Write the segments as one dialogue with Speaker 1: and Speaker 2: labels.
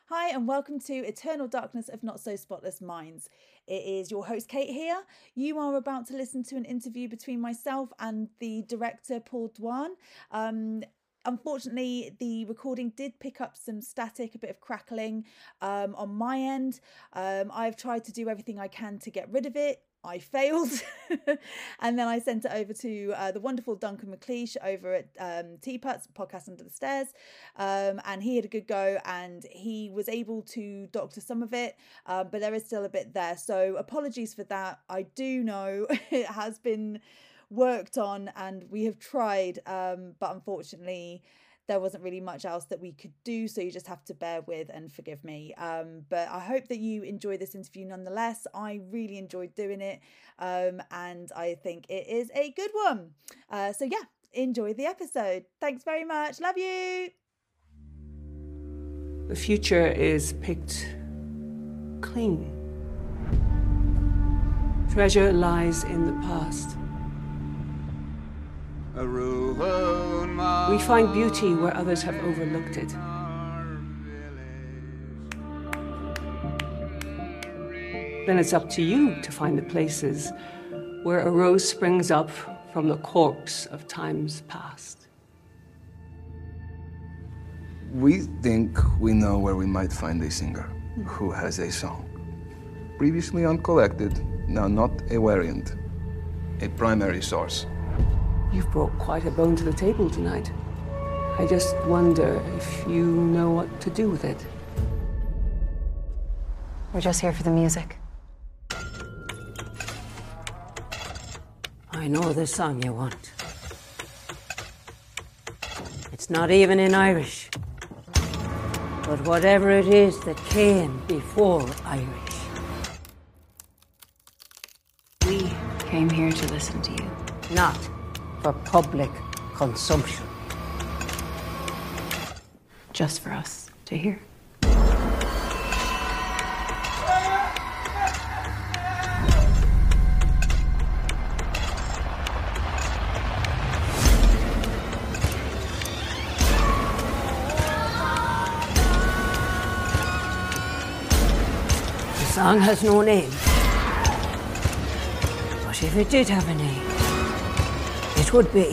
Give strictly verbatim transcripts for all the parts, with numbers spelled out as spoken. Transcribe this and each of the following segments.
Speaker 1: Hi, and welcome to Eternal Darkness of Not So Spotless Minds. It is your host, Kate, here. You are about to listen to an interview between myself and the director, Paul Dwan. Um, unfortunately, the recording did pick up some static, a bit of crackling um, on my end. Um, I've tried to do everything I can to get rid of it. I failed. And then I sent it over to uh, the wonderful Duncan McLeish over at um, Teapots, Podcast Under the Stairs. Um, and he had a good go and he was able to doctor some of it, uh, but there is still a bit there. So apologies for that. I do know it has been worked on and we have tried, um, but unfortunately there wasn't really much else that we could do, so you just have to bear with and forgive me. Um, but I hope that you enjoy this interview nonetheless. I really enjoyed doing it, um, and I think it is a good one. Uh, so yeah, enjoy the episode. Thanks very much. Love you.
Speaker 2: The future is picked clean. Treasure lies in the past. We find beauty where others have overlooked it. Then it's up to you to find the places where a rose springs up from the corpse of times past.
Speaker 3: We think we know where we might find a singer who has a song. Previously uncollected, now not a variant, a primary source.
Speaker 2: You've brought quite a bone to the table tonight. I just wonder if you know what to do with it.
Speaker 4: We're just here for the music.
Speaker 5: I know the song you want. It's not even in Irish. But whatever it is that came before Irish.
Speaker 4: We came here to listen to you.
Speaker 5: Not for public consumption.
Speaker 4: Just for us to hear.
Speaker 5: The song has no name. But if it did have a name, it would be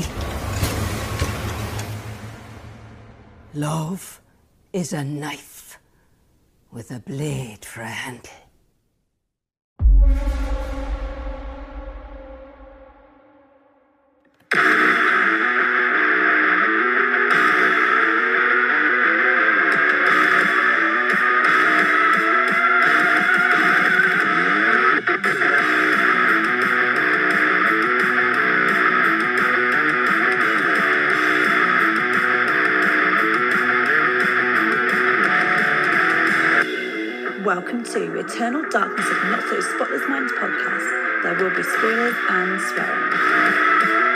Speaker 5: Love is a knife with a blade for a handle.
Speaker 1: Welcome to Eternal Darkness of Not So Spotless Minds podcast. There will be spoilers and swearing.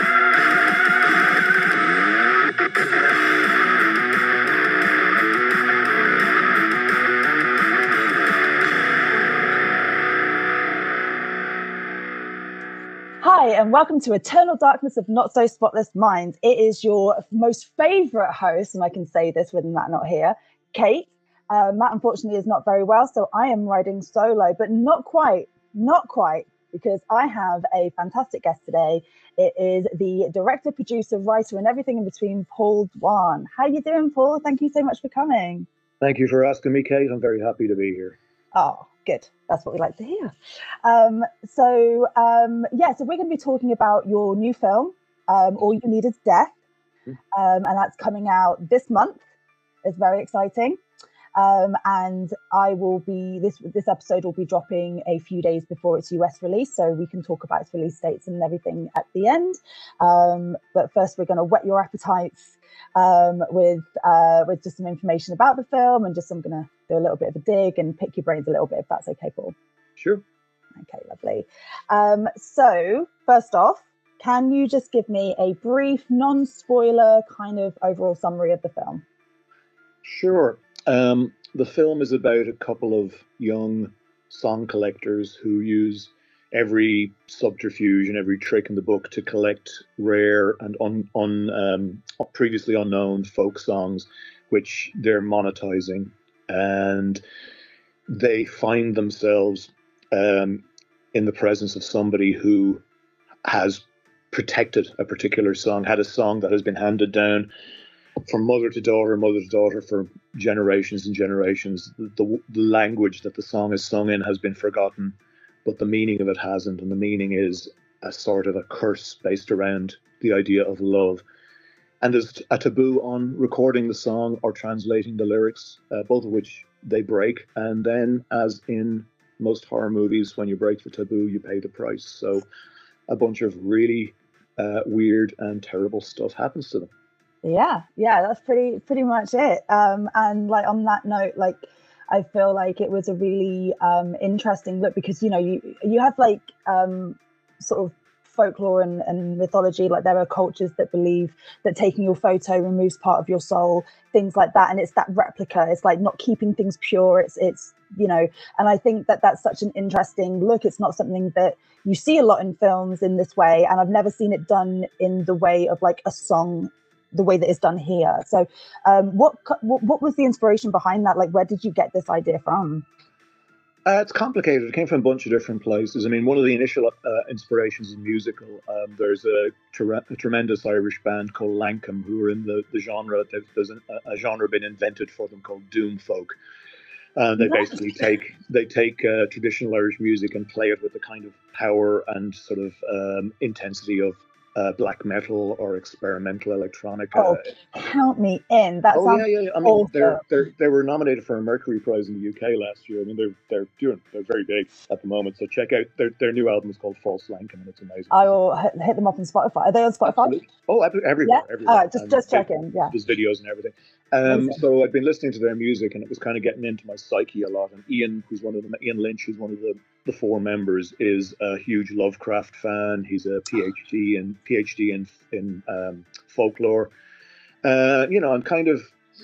Speaker 1: Hi, and welcome to Eternal Darkness of Not So Spotless Minds. It is your most favourite host, and I can say this with Matt not here, Kate. Uh, Matt, unfortunately, is not very well, so I am riding solo, but not quite, not quite, because I have a fantastic guest today. It is the director, producer, writer, and everything in between, Paul Dwan. How you doing, Paul? Thank you so much for coming.
Speaker 6: Thank you for asking me, Kate. I'm very happy to be here.
Speaker 1: Oh, good. That's what we like to hear. Um, so, um, yeah, so we're going to be talking about your new film, um, All You Need Is Death, um, and that's coming out this month. It's very exciting. Um, and I will be, this this episode will be dropping a few days before its U S release, so we can talk about its release dates and everything at the end. Um, but first, we're going to whet your appetites um, with uh, with just some information about the film, and just I'm going to do a little bit of a dig and pick your brains a little bit, if that's okay, Paul.
Speaker 6: Sure.
Speaker 1: Okay, lovely. Um, so first off, can you just give me a brief, non-spoiler kind of overall summary of the film?
Speaker 6: Sure. Um, the film is about a couple of young song collectors who use every subterfuge and every trick in the book to collect rare and un, un, um, previously unknown folk songs, which they're monetizing. and they find themselves um, in the presence of somebody who has protected a particular song, had a song that has been handed down from mother to daughter, mother to daughter for generations and generations. The, the language that the song is sung in has been forgotten, but the meaning of it hasn't. And the meaning is a sort of a curse based around the idea of love. And there's a taboo on recording the song or translating the lyrics, uh, both of which they break. And then, as in most horror movies, when you break the taboo, you pay the price. So a bunch of really uh, weird and terrible stuff happens to them.
Speaker 1: Yeah, yeah, that's pretty pretty much it. Um, and like on that note, like I feel like it was a really um, interesting look, because you know you you have like um, sort of folklore and, and mythology, like there are cultures that believe that taking your photo removes part of your soul, things like that, and it's that replica. It's like not keeping things pure. It's it's you know, and I think that that's such an interesting look. It's not something that you see a lot in films in this way, and I've never seen it done in the way of like a song, the way that it's done here. So um, what, what what was the inspiration behind that? Like, where did you get this idea from?
Speaker 6: Uh, it's complicated. It came from a bunch of different places. I mean, one of the initial uh, inspirations is musical. Um, there's a, tre- a tremendous Irish band called Lankum who are in the, the genre. There's a, a genre been invented for them called doom folk. Uh, they
Speaker 1: Nice.
Speaker 6: basically take they take uh, traditional Irish music and play it with the kind of power and sort of um, intensity of uh, black metal or experimental electronic.
Speaker 1: Oh,
Speaker 6: uh,
Speaker 1: count me in. That
Speaker 6: oh
Speaker 1: sounds
Speaker 6: yeah, yeah. yeah. I mean,
Speaker 1: awesome.
Speaker 6: they're they they were nominated for a Mercury Prize in the U K last year. I mean, they're they're doing they're very big at the moment. So check out their their new album is called False Lankum, and it's amazing.
Speaker 1: I will hit, hit them up on Spotify. Are they on Spotify?
Speaker 6: Absolutely. Oh, every- everywhere,
Speaker 1: Yeah?
Speaker 6: everywhere.
Speaker 1: All right, just-
Speaker 6: And
Speaker 1: just
Speaker 6: they-
Speaker 1: checking, yeah.
Speaker 6: There's videos and everything. Um,
Speaker 1: Amazing.
Speaker 6: so I'd been listening to their music, and it was kind of getting into my psyche a lot. And Ian, who's one of the Ian Lynch, who's one of the, the four members, is a huge Lovecraft fan. He's a PhD in PhD in in um, folklore. Uh, you know, I'm kind of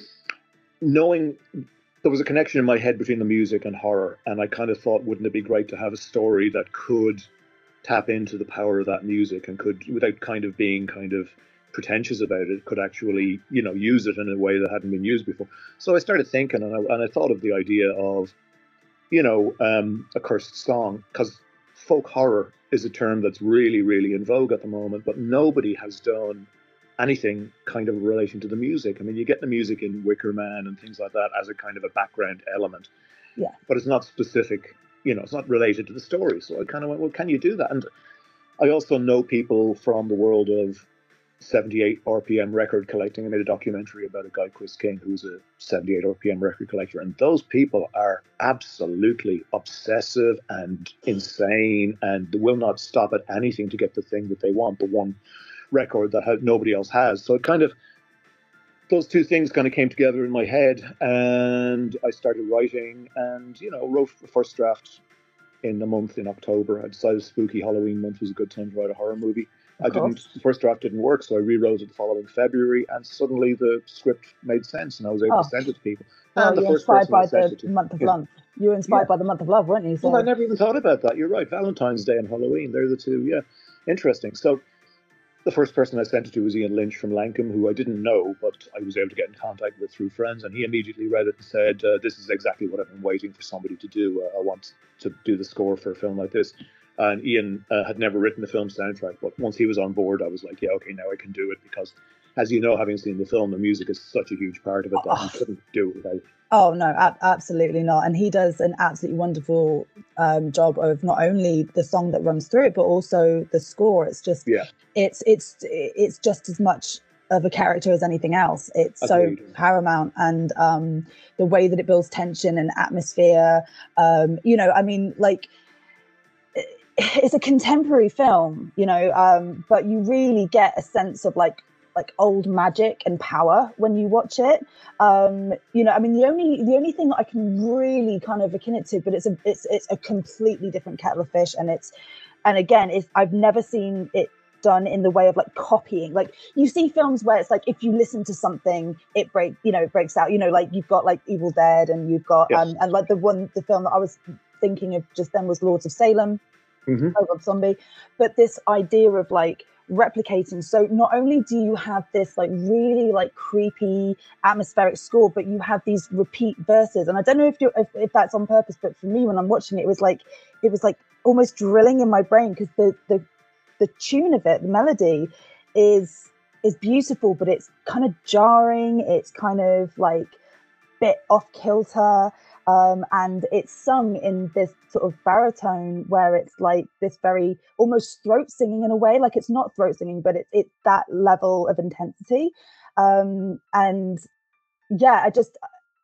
Speaker 6: knowing there was a connection in my head between the music and horror, and I kind of thought, wouldn't it be great to have a story that could tap into the power of that music and could, without kind of being kind of pretentious about it, could actually, you know, use it in a way that hadn't been used before. So I started thinking, and I, and I thought of the idea of, you know, um, a cursed song, because folk horror is a term that's really, really in vogue at the moment, but nobody has done anything kind of relating to the music. I mean, you get the music in Wicker Man and things like that as a kind of a background element,
Speaker 1: Yeah.
Speaker 6: but it's not specific, you know, it's not related to the story. So I kind of went, well, can you do that? And I also know people from the world of seventy-eight R P M record collecting. I made a documentary about a guy, Chris King, who's a seventy-eight R P M record collector, and those people are absolutely obsessive and insane and will not stop at anything to get the thing that they want, the one record that ha- nobody else has. So it kind of, those two things kind of came together in my head, and I started writing, and you know, wrote the first draft in a month in October. I decided spooky Halloween month was a good time to write a horror movie. I didn't, the first draft didn't work, so I rewrote it the following February, and suddenly the script made sense, and I was able
Speaker 1: Oh.
Speaker 6: to send it to people.
Speaker 1: Oh,
Speaker 6: And the
Speaker 1: you're
Speaker 6: first
Speaker 1: inspired
Speaker 6: person I
Speaker 1: by
Speaker 6: sent
Speaker 1: the
Speaker 6: it to-
Speaker 1: month of
Speaker 6: Yeah.
Speaker 1: love. You were inspired
Speaker 6: Yeah.
Speaker 1: by the month of love, weren't you? So
Speaker 6: Well, I never even thought about that. You're right. Valentine's Day and Halloween, they're the two. Yeah, interesting. So the first person I sent it to was Ian Lynch from Lankum, who I didn't know, but I was able to get in contact with through friends, and he immediately read it and said, uh, this is exactly what I've been waiting for somebody to do. Uh, I want to do the score for a film like this. And Ian uh, had never written the film soundtrack, but once he was on board, I was like, yeah, okay, now I can do it, because, as you know, having seen the film, the music is such a huge part of it that
Speaker 1: Oh.
Speaker 6: you couldn't do it without.
Speaker 1: Oh no, ab- absolutely not. And he does an absolutely wonderful um, job of not only the song that runs through it, but also the score. It's just,
Speaker 6: Yeah.
Speaker 1: it's it's it's just as much of a character as anything else. It's
Speaker 6: Agreed.
Speaker 1: so paramount, and um, the way that it builds tension and atmosphere. Um, you know, I mean, like, it's a contemporary film, you know, um, but you really get a sense of like like old magic and power when you watch it. Um, you know, I mean, the only the only thing that I can really kind of akin it to, but it's a it's it's a completely different kettle of fish, and it's and again, it's I've never seen it done in the way of like copying. Like you see films where it's like if you listen to something, it break you know it breaks out. You know, like you've got like Evil Dead, and you've got
Speaker 6: Yes.
Speaker 1: um, and like the one the film that I was thinking of just then was Lords of Salem.
Speaker 6: Mm-hmm.
Speaker 1: Rob Zombie, but this idea of like replicating. So not only do you have this like really like creepy atmospheric score, but you have these repeat verses. And I don't know if you if, if that's on purpose, but for me when I'm watching it, it was like it was like almost drilling in my brain, because the the the tune of it, the melody is is beautiful, but it's kind of jarring. It's kind of like bit off kilter. Um, and it's sung in this sort of baritone where it's like this very almost throat singing in a way. Like it's not throat singing, but it's it's that level of intensity. Um, and yeah, I just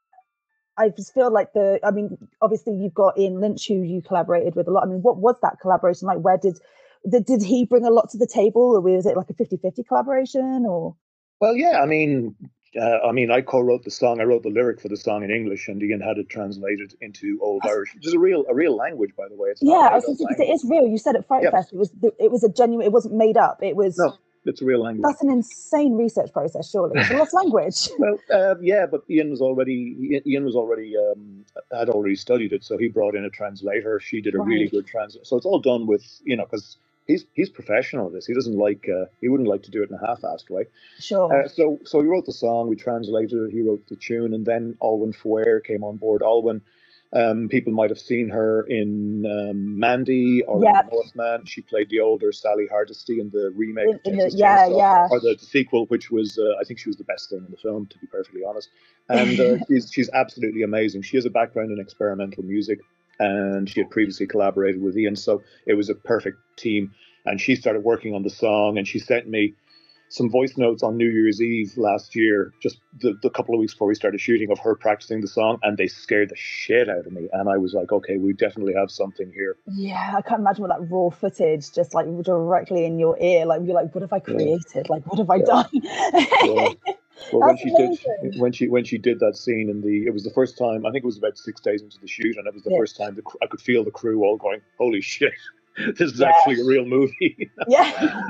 Speaker 1: I just feel like the. I mean, obviously you've got Ian Lynch, who you collaborated with a lot. I mean, what was that collaboration like? Where did did, did he bring a lot to the table, or was it like a fifty-fifty collaboration? Or
Speaker 6: well, yeah, I mean. Uh, I mean, I co-wrote the song. I wrote the lyric for the song in English, and Ian had it translated into Old Irish, which is a real, a real language, by the way. It's
Speaker 1: yeah, I was thinking, because it is real. You said at Fright
Speaker 6: yeah.
Speaker 1: Fest, it was it was a genuine. It wasn't made up. It was.
Speaker 6: No, it's a real language.
Speaker 1: That's an insane research process, surely. It's a lost language.
Speaker 6: Well, uh, yeah, but Ian was already Ian was already um, had already studied it, so he brought in a translator. She did a right. really good translation. So it's all done with, you know, because. He's he's professional at this. He doesn't like uh, he wouldn't like to do it in a half-assed way.
Speaker 1: Sure.
Speaker 6: Uh, so so he wrote the song, we translated it, he wrote the tune, and then Alwyn Fuer came on board. Alwyn, um, people might have seen her in um, Mandy or
Speaker 1: yeah.
Speaker 6: in Northman. She played the older Sally Hardesty in the remake.
Speaker 1: In,
Speaker 6: of
Speaker 1: in
Speaker 6: Texas
Speaker 1: the, yeah,
Speaker 6: Chainsaw,
Speaker 1: yeah.
Speaker 6: Or the, the sequel, which was uh, I think she was the best thing in the film, to be perfectly honest. And uh, she's she's absolutely amazing. She has a background in experimental music, and she had previously collaborated with Ian, so it was a perfect team. And she started working on the song, and she sent me some voice notes on New Year's Eve last year, just the, the couple of weeks before we started shooting, of her practicing the song, and they scared the shit out of me. And I was like, okay, we definitely have something here.
Speaker 1: Yeah, I can't imagine what that raw footage just like directly in your ear. Like you're like, what have I created? Yeah. Like, what have I yeah. done?
Speaker 6: Yeah. Well, when she
Speaker 1: amazing.
Speaker 6: did when she when she did that scene in the, it was the first time. I think it was about six days into the shoot, and it was the yeah. first time the, I could feel the crew all going, "Holy shit! This is yeah. actually a real movie."
Speaker 1: yeah.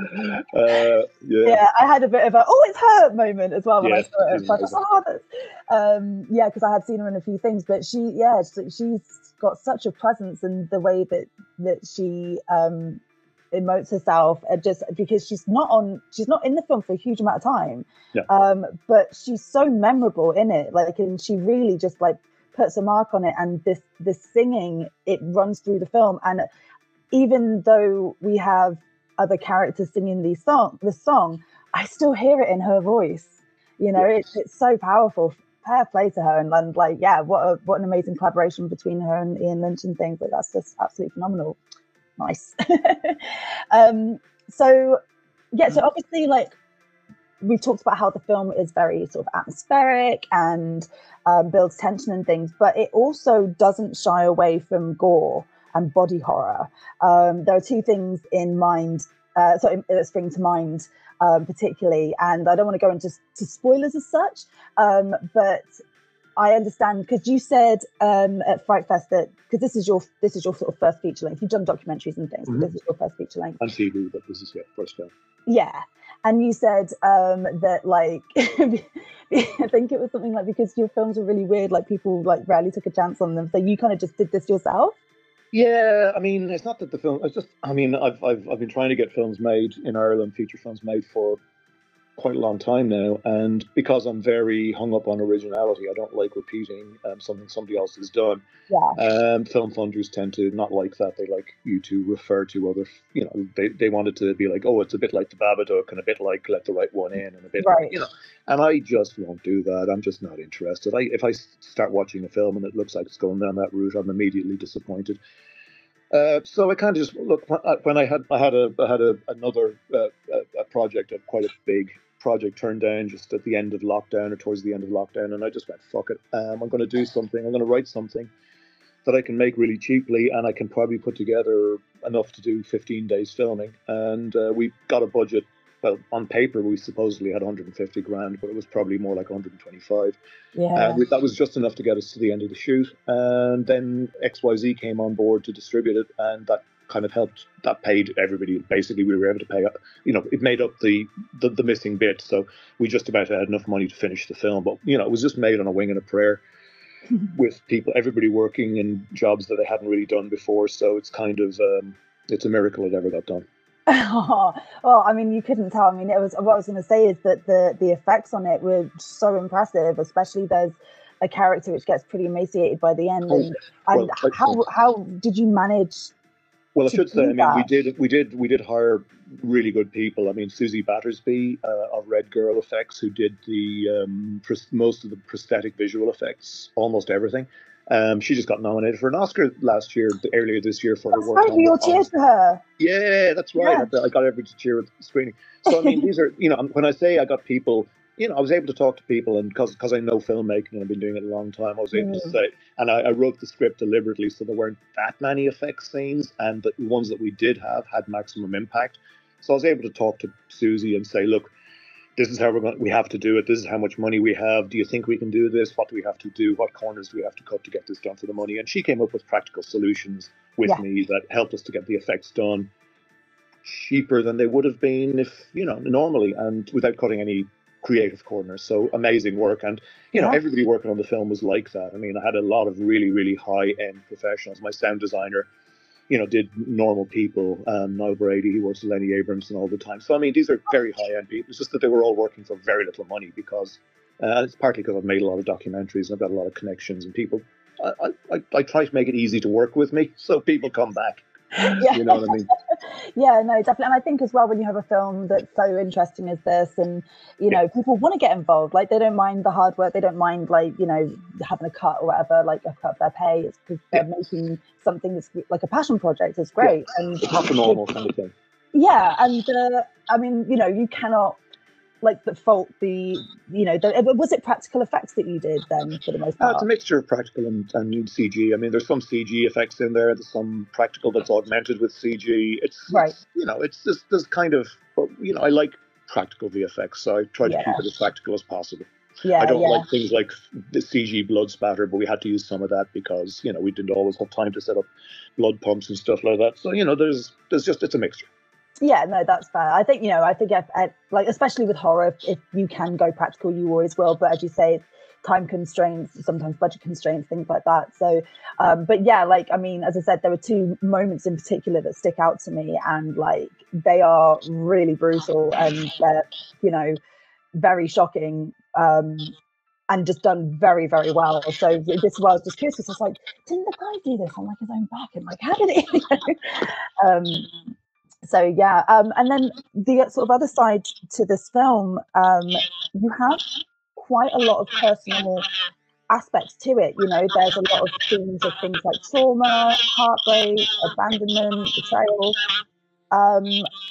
Speaker 6: uh, yeah.
Speaker 1: Yeah, I had a bit of a "oh, it's her" moment as well when
Speaker 6: yes,
Speaker 1: I saw it. Like, oh, that's... Um, yeah, because I had seen her in a few things, but she, yeah, she's got such a presence in the way that that she um, emotes herself, and just because she's not on, she's not in the film for a huge amount of time,
Speaker 6: yeah.
Speaker 1: um, but she's so memorable in it. Like, and she really just like puts a mark on it. And this this singing, it runs through the film, and even though we have other characters singing these song, the song, I still hear it in her voice. You know,
Speaker 6: yes.
Speaker 1: it's it's so powerful. Fair play to her, and, and like, yeah, what a what an amazing collaboration between her and Ian Lynch and things. Like, that's just absolutely phenomenal. Nice. um, so yeah, so obviously, like, we've talked about how the film is very sort of atmospheric and um, builds tension and things, but it also doesn't shy away from gore and body horror. Um, there are two things in mind, uh, so that spring to mind, um, particularly, and I don't want to go into to spoilers as such, um, but I understand, because you said um, at Fright Fest that, because this is your this is your sort of first feature length. You've done documentaries and things, mm-hmm. but this is your first feature length.
Speaker 6: On T V, but this is your first film.
Speaker 1: Yeah. And you said um, that, like, I think it was something like, because your films are really weird, like people like rarely took a chance on them. So you kind of just did this yourself?
Speaker 6: Yeah, I mean, it's not that the film, it's just, I mean, I've, I've, I've been trying to get films made in Ireland, feature films made for quite a long time now. And because I'm very hung up on originality, I don't like repeating um, something somebody else has done.
Speaker 1: Yeah.
Speaker 6: Um, film funders tend to not like that. They like you to refer to other, you know, they, they wanted to be like, oh, it's a bit like The Babadook and a bit like Let the Right One In and a bit,
Speaker 1: right.
Speaker 6: like, you know, and I just won't do that. I'm just not interested. I, if I start watching a film and it looks like it's going down that route, I'm immediately disappointed. Uh, so I kind of just look when I had I had a I had a, another uh, a project, a quite a big project turned down just at the end of lockdown or towards the end of lockdown, and I just went, fuck it, um, I'm going to do something. I'm going to write something that I can make really cheaply, and I can probably put together enough to do fifteen days filming. And uh, we got a budget. Well, on paper we supposedly had one hundred fifty grand, but it was probably more like one hundred twenty-five.
Speaker 1: Yeah,
Speaker 6: and we, that was just enough to get us to the end of the shoot. And then X Y Z came on board to distribute it, and that kind of helped. That paid everybody. Basically, we were able to pay. You know, it made up the the, the missing bit. So we just about had enough money to finish the film. But you know, it was just made on a wing and a prayer, with people, everybody working in jobs that they hadn't really done before. So it's kind of um, it's a miracle it ever got done.
Speaker 1: Well, I mean, you couldn't tell. I mean, it was what I was going to say is that the the effects on it were so impressive. Especially there's a character which gets pretty emaciated by the end,
Speaker 6: Oh,
Speaker 1: and and
Speaker 6: well, I,
Speaker 1: how how did you manage
Speaker 6: well, I
Speaker 1: to
Speaker 6: should say, I
Speaker 1: do
Speaker 6: mean, we
Speaker 1: that?
Speaker 6: did, we did, we did hire really good people. I mean, Susie Battersby uh, of Red Girl Effects, who did the um, pros- most of the prosthetic visual effects, almost everything. Um, she just got nominated for an Oscar last year, earlier this year, for her
Speaker 1: That's
Speaker 6: work
Speaker 1: right.
Speaker 6: on
Speaker 1: We
Speaker 6: the
Speaker 1: all
Speaker 6: on
Speaker 1: cheered for her.
Speaker 6: Yeah, that's right.
Speaker 1: Yeah.
Speaker 6: I, I got everybody to cheer at the screening. So I mean, these are, you know, when I say I got people, you know, I was able to talk to people, and because because I know filmmaking and I've been doing it a long time, I was able to
Speaker 1: Mm.
Speaker 6: say, and I, I wrote the script deliberately so there weren't that many effects scenes, and the ones that we did have had maximum impact. So I was able to talk to Susie and say, look, this is how we're going. We have to do it. This is how much money we have. Do you think we can do this? What do we have to do? What corners do we have to cut to get this done for the money? And she came up with practical solutions with
Speaker 1: Yeah.
Speaker 6: me that helped us to get the effects done cheaper than they would have been if, you know, normally, and without cutting any creative corners. So amazing work. And, you know,
Speaker 1: Yeah.
Speaker 6: everybody working on the film was like that. I mean, I had a lot of really, really high end professionals. My sound designer, you know, did Normal People, um, Niall Brady, he works with Lenny Abramson all the time. So, I mean, these are very high end people. It's just that they were all working for very little money because, uh, it's partly because I've made a lot of documentaries and I've got a lot of connections, and people, I, I, I try to make it easy to work with me so people come back.
Speaker 1: Yeah.
Speaker 6: You know what I mean?
Speaker 1: Yeah, no, definitely. And I think as well, when you have a film that's so interesting as this, and you know, people want to get involved. Like, they don't mind the hard work. They don't mind, like, you know, having a cut or whatever, like a cut of their pay. It's because they're
Speaker 6: Yeah.
Speaker 1: making something that's like a passion project. It's great. And
Speaker 6: It's not the normal kind of thing.
Speaker 1: yeah, and uh, I mean, you know, you cannot like the fault the, you know, the, was it practical effects that you did then for the most
Speaker 6: Uh,
Speaker 1: part?
Speaker 6: it's a mixture of practical and, and C G. I mean, there's some C G effects in there. There's some practical that's augmented with C G. It's,
Speaker 1: Right.
Speaker 6: it's you know, it's just there's kind of, but you know, I like practical V F X, so I try to
Speaker 1: Yeah.
Speaker 6: keep it as practical as possible.
Speaker 1: Yeah,
Speaker 6: I don't
Speaker 1: yeah.
Speaker 6: like things like the C G blood spatter, but we had to use some of that because, you know, we didn't always have time to set up blood pumps and stuff like that. So, you know, there's there's just it's a mixture.
Speaker 1: Yeah, no, that's fair. I think, you know, I think if, if, like, especially with horror, if, if you can go practical, you always will. But as you say, time constraints, sometimes budget constraints, things like that. So, um, but yeah, like, I mean, as I said, there were two moments in particular that stick out to me, and like, they are really brutal, and they're, you know, very shocking. Um, and just done very, very well. So this is why I was just curious, because I was like, didn't the guy do this on like his own back? And like, how did he? um, so yeah, um, and then the sort of other side to this film, um, you have quite a lot of personal aspects to it. You know, there's a lot of themes of things like trauma, heartbreak, abandonment, betrayal. Um,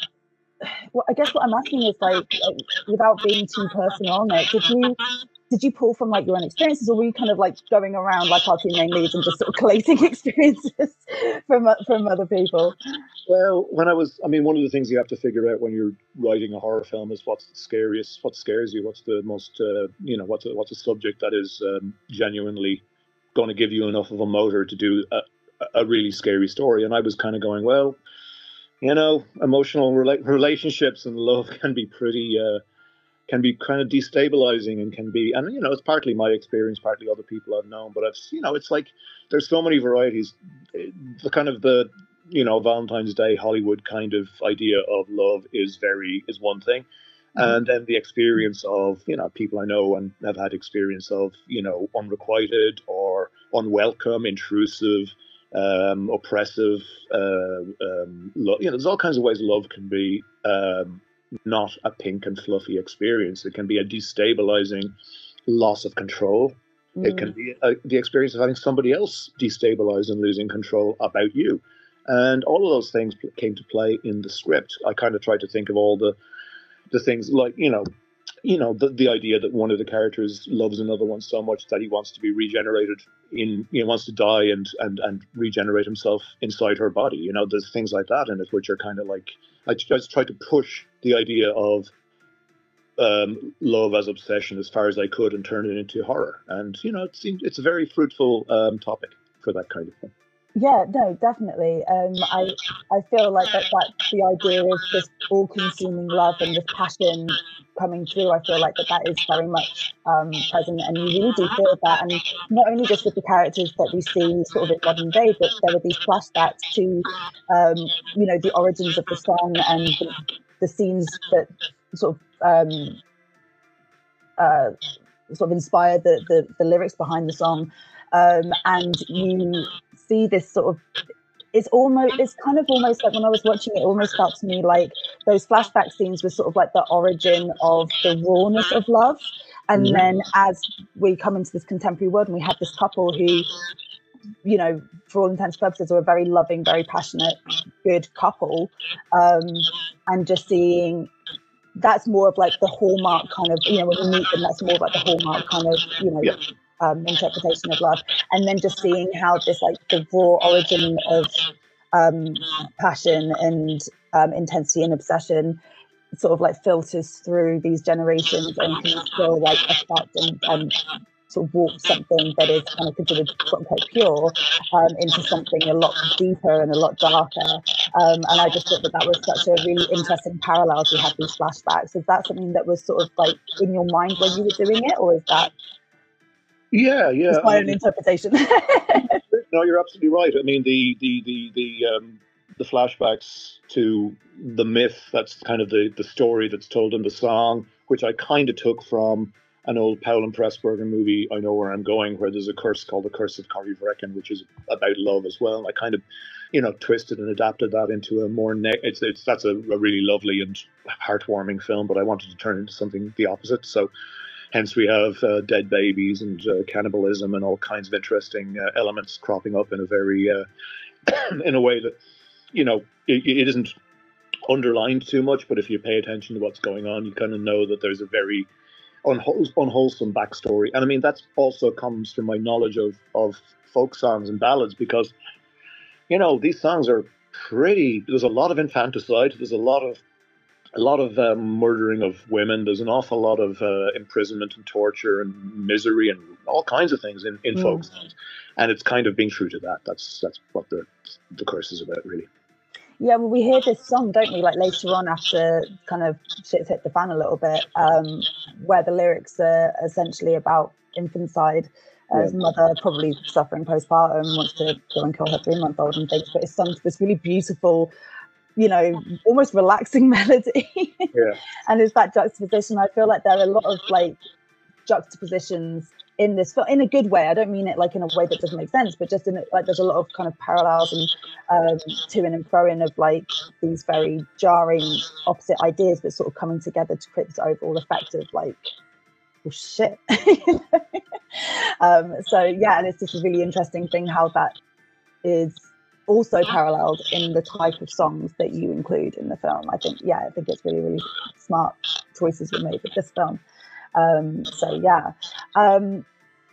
Speaker 1: well, I guess what I'm asking is like, without being too personal on it, did you did you pull from like your own experiences, or were you kind of like going around like our two main leads and just sort of collating experiences from from other people?
Speaker 6: Well, when I was, I mean, one of the things you have to figure out when you're writing a horror film is what's the scariest, what scares you, what's the most, uh, you know, what's a, what's a subject that is um, genuinely going to give you enough of a motor to do a, a really scary story. And I was kind of going, well, you know, emotional rela- relationships and love can be pretty, uh, can be kind of destabilizing, and can be, and you know, it's partly my experience, partly other people I've known, but it's, you know, it's like there's so many varieties. The kind of the, you know, Valentine's Day Hollywood kind of idea of love is very is one thing,
Speaker 1: Mhm.
Speaker 6: and then the experience of, you know, people I know and have had experience of, you know, unrequited or unwelcome, intrusive, um, oppressive, uh, um, lo- you know, there's all kinds of ways love can be. Um, not a pink and fluffy experience. It can be a destabilizing loss of control.
Speaker 1: Mm.
Speaker 6: It can be a, the experience of having somebody else destabilized and losing control about you. And all of those things came to play in the script. I kind of tried to think of all the the things like, you know, you know, the, the idea that one of the characters loves another one so much that he wants to be regenerated in, you know, wants to die and, and, and regenerate himself inside her body. You know, there's things like that in it, which are kind of like, I just tried to push the idea of um, love as obsession as far as I could, and turn it into horror. And, you know, it seemed, it's a very fruitful um, topic for that kind of thing.
Speaker 1: Yeah, no, definitely. Um, I I feel like that that the idea of this all-consuming love and this passion coming through. I feel like that that is very much um, present, and you really do feel that. And not only just with the characters that we see sort of in modern day, but there are these flashbacks to, um, you know, the origins of the song and the, the scenes that sort of um, uh, sort of inspire the, the the lyrics behind the song, um, and you see this sort of it's almost it's kind of almost like when I was watching it, it almost felt to me like those flashback scenes were sort of like the origin of the rawness of love. And mm-hmm. then as we come into this contemporary world and we have this couple who, you know, for all intents and purposes are a very loving, very passionate, good couple, um, and just seeing that's more of like the hallmark kind of, you know, when we meet them, that's more of like the hallmark kind of, you know, yeah. Um, interpretation of love, and then just seeing how this like the raw origin of um, passion and um, intensity and obsession sort of like filters through these generations and can still like affect and, and sort of warp something that is kind of considered quote unquote pure um, into something a lot deeper and a lot darker. Um, and I just thought that that was such a really interesting parallel as we had these flashbacks. Is that something that was sort of like in your mind when you were doing it, or is that
Speaker 6: Yeah, yeah.
Speaker 1: It's my own interpretation.
Speaker 6: No, you're absolutely right. I mean, the the the the um, the flashbacks to the myth, that's kind of the the story that's told in the song, which I kind of took from an old Powell and Pressburger movie, I Know Where I'm Going, where there's a curse called The Curse of Corrie Vrecken, which is about love as well. And I kind of, you know, twisted and adapted that into a more ne- it's it's that's a, a really lovely and heartwarming film, but I wanted to turn it into something the opposite. So hence we have uh, dead babies and uh, cannibalism and all kinds of interesting uh, elements cropping up in a very, uh, in a way that, you know, it, it isn't underlined too much, but if you pay attention to what's going on, you kind of know that there's a very unwhole- unwholesome backstory. And I mean, that also comes from my knowledge of, of folk songs and ballads, because, you know, these songs are pretty, there's a lot of infanticide, there's a lot of a lot of um, murdering of women. There's an awful lot of uh, imprisonment and torture and misery and all kinds of things in, in mm. folk songs. And it's kind of being true to that. That's that's what the the curse is about, really.
Speaker 1: Yeah, well, we hear this song, don't we, like later on after kind of shit's hit the fan a little bit, um, where the lyrics are essentially about infanticide. His yeah. mother, probably suffering postpartum, wants to go and kill her three-month-old and things, but it's sung to this really beautiful, you know, almost relaxing melody.
Speaker 6: Yeah.
Speaker 1: And it's that juxtaposition. I feel like there are a lot of like juxtapositions in this film, in a good way. I don't mean it like in a way that doesn't make sense, but just in a, like there's a lot of kind of parallels and um, to and fro in of like these very jarring opposite ideas, but sort of coming together to create this overall effect of like, well, shit. You know? um, so yeah, and it's just a really interesting thing how that is also paralleled in the type of songs that you include in the film. I think, yeah, I think it's really, really smart choices were made with this film. Um, so yeah. Um,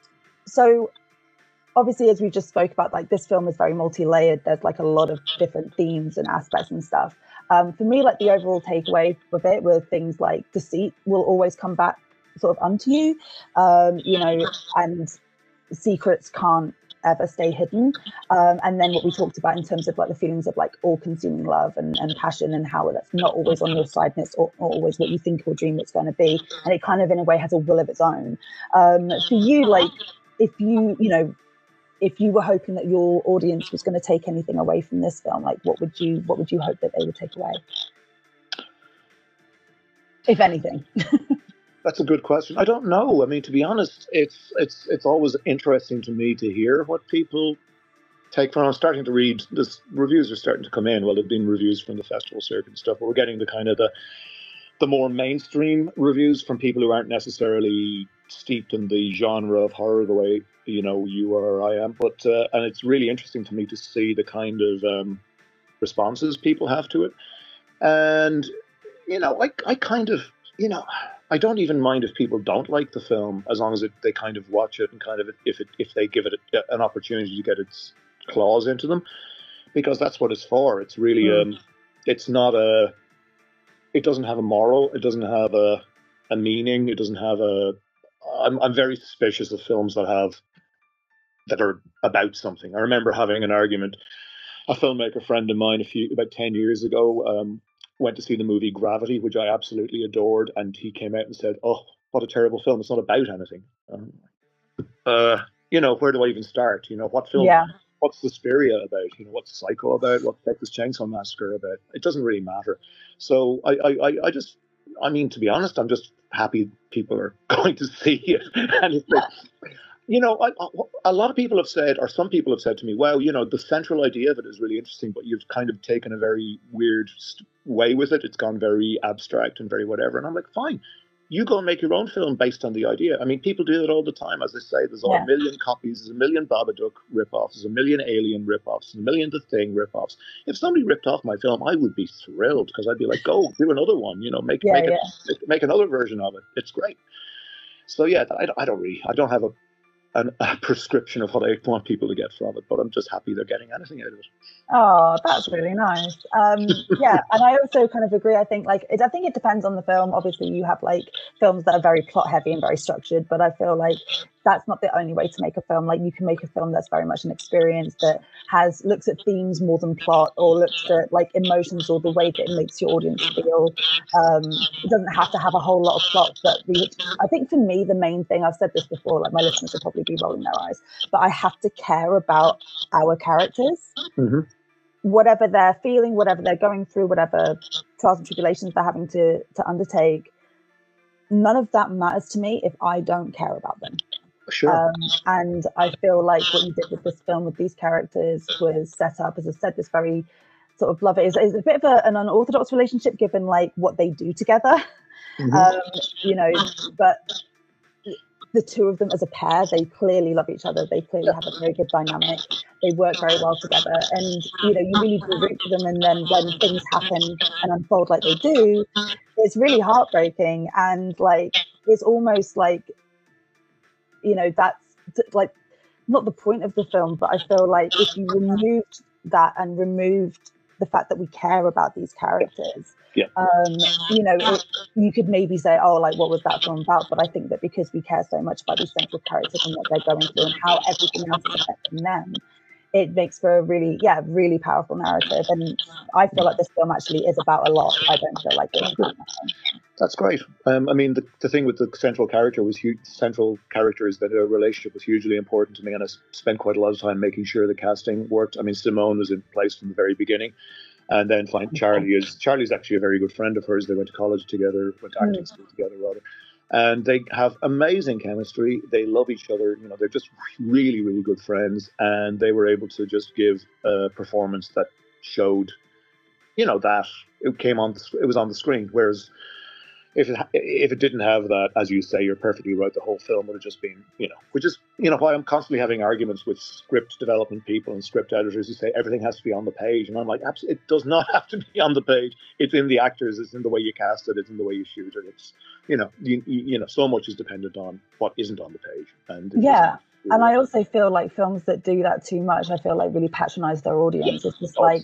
Speaker 1: so obviously, as we just spoke about, like this film is very multi-layered. There's like a lot of different themes and aspects and stuff. Um, for me, like the overall takeaway of it were things like deceit will always come back sort of unto you, um, you know, and secrets can't ever stay hidden, um, and then what we talked about in terms of like the feelings of like all-consuming love and, and passion, and how that's not always on your side and it's not always what you think or dream it's going to be, and it kind of in a way has a will of its own. Um, for you, like if you you know if you were hoping that your audience was going to take anything away from this film, like what would you what would you hope that they would take away, if anything?
Speaker 6: That's a good question. I don't know. I mean, to be honest, it's it's it's always interesting to me to hear what people take from. I'm starting to read this. Reviews are starting to come in. Well, there've been reviews from the festival circuit and stuff, but we're getting the kind of the the more mainstream reviews from people who aren't necessarily steeped in the genre of horror the way you know you or I am. But uh, and it's really interesting to me to see the kind of um, responses people have to it. And you know, I I kind of you know. I don't even mind if people don't like the film, as long as it, they kind of watch it and kind of if it if they give it a, an opportunity to get its claws into them, because that's what it's for. It's really mm. um, it's not a, it doesn't have a moral, it doesn't have a a meaning, it doesn't have a. I'm I'm very suspicious of films that have that are about something. I remember having an argument. A filmmaker friend of mine, a few about ten years ago, um, went to see the movie Gravity, which I absolutely adored, and he came out and said, "Oh, what a terrible film! It's not about anything." Um, uh, you know, where do I even start? You know, what film?
Speaker 1: Yeah.
Speaker 6: What's Suspiria about? You know, what's Psycho about? What's Texas Chainsaw Massacre about? It doesn't really matter. So I, I, I just, I mean, to be honest, I'm just happy people are going to see it. And it's like, you know, I, I, a lot of people have said, or some people have said to me, "Well, you know, the central idea of it is really interesting, but you've kind of taken a very weird way with it. It's gone very abstract and very whatever." And I'm like, fine. You go and make your own film based on the idea. I mean, people do it all the time. As I say, there's yeah. a million copies, there's a million Babadook ripoffs, there's a million Alien ripoffs, there's a million The Thing ripoffs. If somebody ripped off my film, I would be thrilled, because I'd be like, go do another one, you know, make yeah, make, yeah. It, make another version of it. It's great. So yeah, I, I don't really, I don't have a, an, a prescription of what I want people to get from it, but I'm just happy they're getting anything out of it.
Speaker 1: Oh, that's really nice. Um, yeah, and I also kind of agree. I think like it, I think it depends on the film. Obviously, you have like films that are very plot heavy and very structured, but I feel like that's not the only way to make a film. Like you can make a film that's very much an experience that has looks at themes more than plot, or looks at like emotions or the way that it makes your audience feel. Um, it doesn't have to have a whole lot of plot, but we, I think for me the main thing, I've said this before, like my listeners will probably be rolling their eyes, but I have to care about our characters.
Speaker 6: Mm-hmm.
Speaker 1: Whatever they're feeling, whatever they're going through, whatever trials and tribulations they're having to to undertake, none of that matters to me if I don't care about them.
Speaker 6: Sure.
Speaker 1: Um, and I feel like what you did with this film, with these characters, was set up, as I said, this very sort of love it. It's, it's a bit of a, an unorthodox relationship, given like what they do together. Mm-hmm. Um, you know, but the two of them as a pair, they clearly love each other. They clearly have a very good dynamic. They work very well together, and you know, you really do root for them. And then when things happen and unfold like they do, it's really heartbreaking. And like, it's almost like, you know, that's like not the point of the film, but I feel like if you removed that and removed the fact that we care about these characters,
Speaker 6: yeah.
Speaker 1: um, you know, it, you could maybe say, oh, like, what was that film about? But I think that because we care so much about these central characters and what they're going through and how everything else is affecting them, it makes for a really, yeah, really powerful narrative. And I feel like this film actually is about a lot. I don't feel like it's about nothing.
Speaker 6: That's great. Um, I mean, the, the thing with the central character was huge. Central character is that a relationship was hugely important to me, and I spent quite a lot of time making sure the casting worked. I mean, Simone was in place from the very beginning, and then find Charlie is Charlie's actually a very good friend of hers. They went to college together, went to acting school together, rather, and they have amazing chemistry. They love each other. You know, they're just really, really good friends, and they were able to just give a performance that showed, you know, that it came on. The, it was on the screen, whereas. If it, if it didn't have that, as you say, you're perfectly right, the whole film would have just been, you know, which is, you know, why I'm constantly having arguments with script development people and script editors who say everything has to be on the page. And I'm like, absolutely, it does not have to be on the page. It's in the actors, it's in the way you cast it, it's in the way you shoot it. It's, you know, you, you know, so much is dependent on what isn't on the page. And
Speaker 1: yeah. And I also feel like films that do that too much, I feel like really patronize their audience. Yeah. It's just oh, like...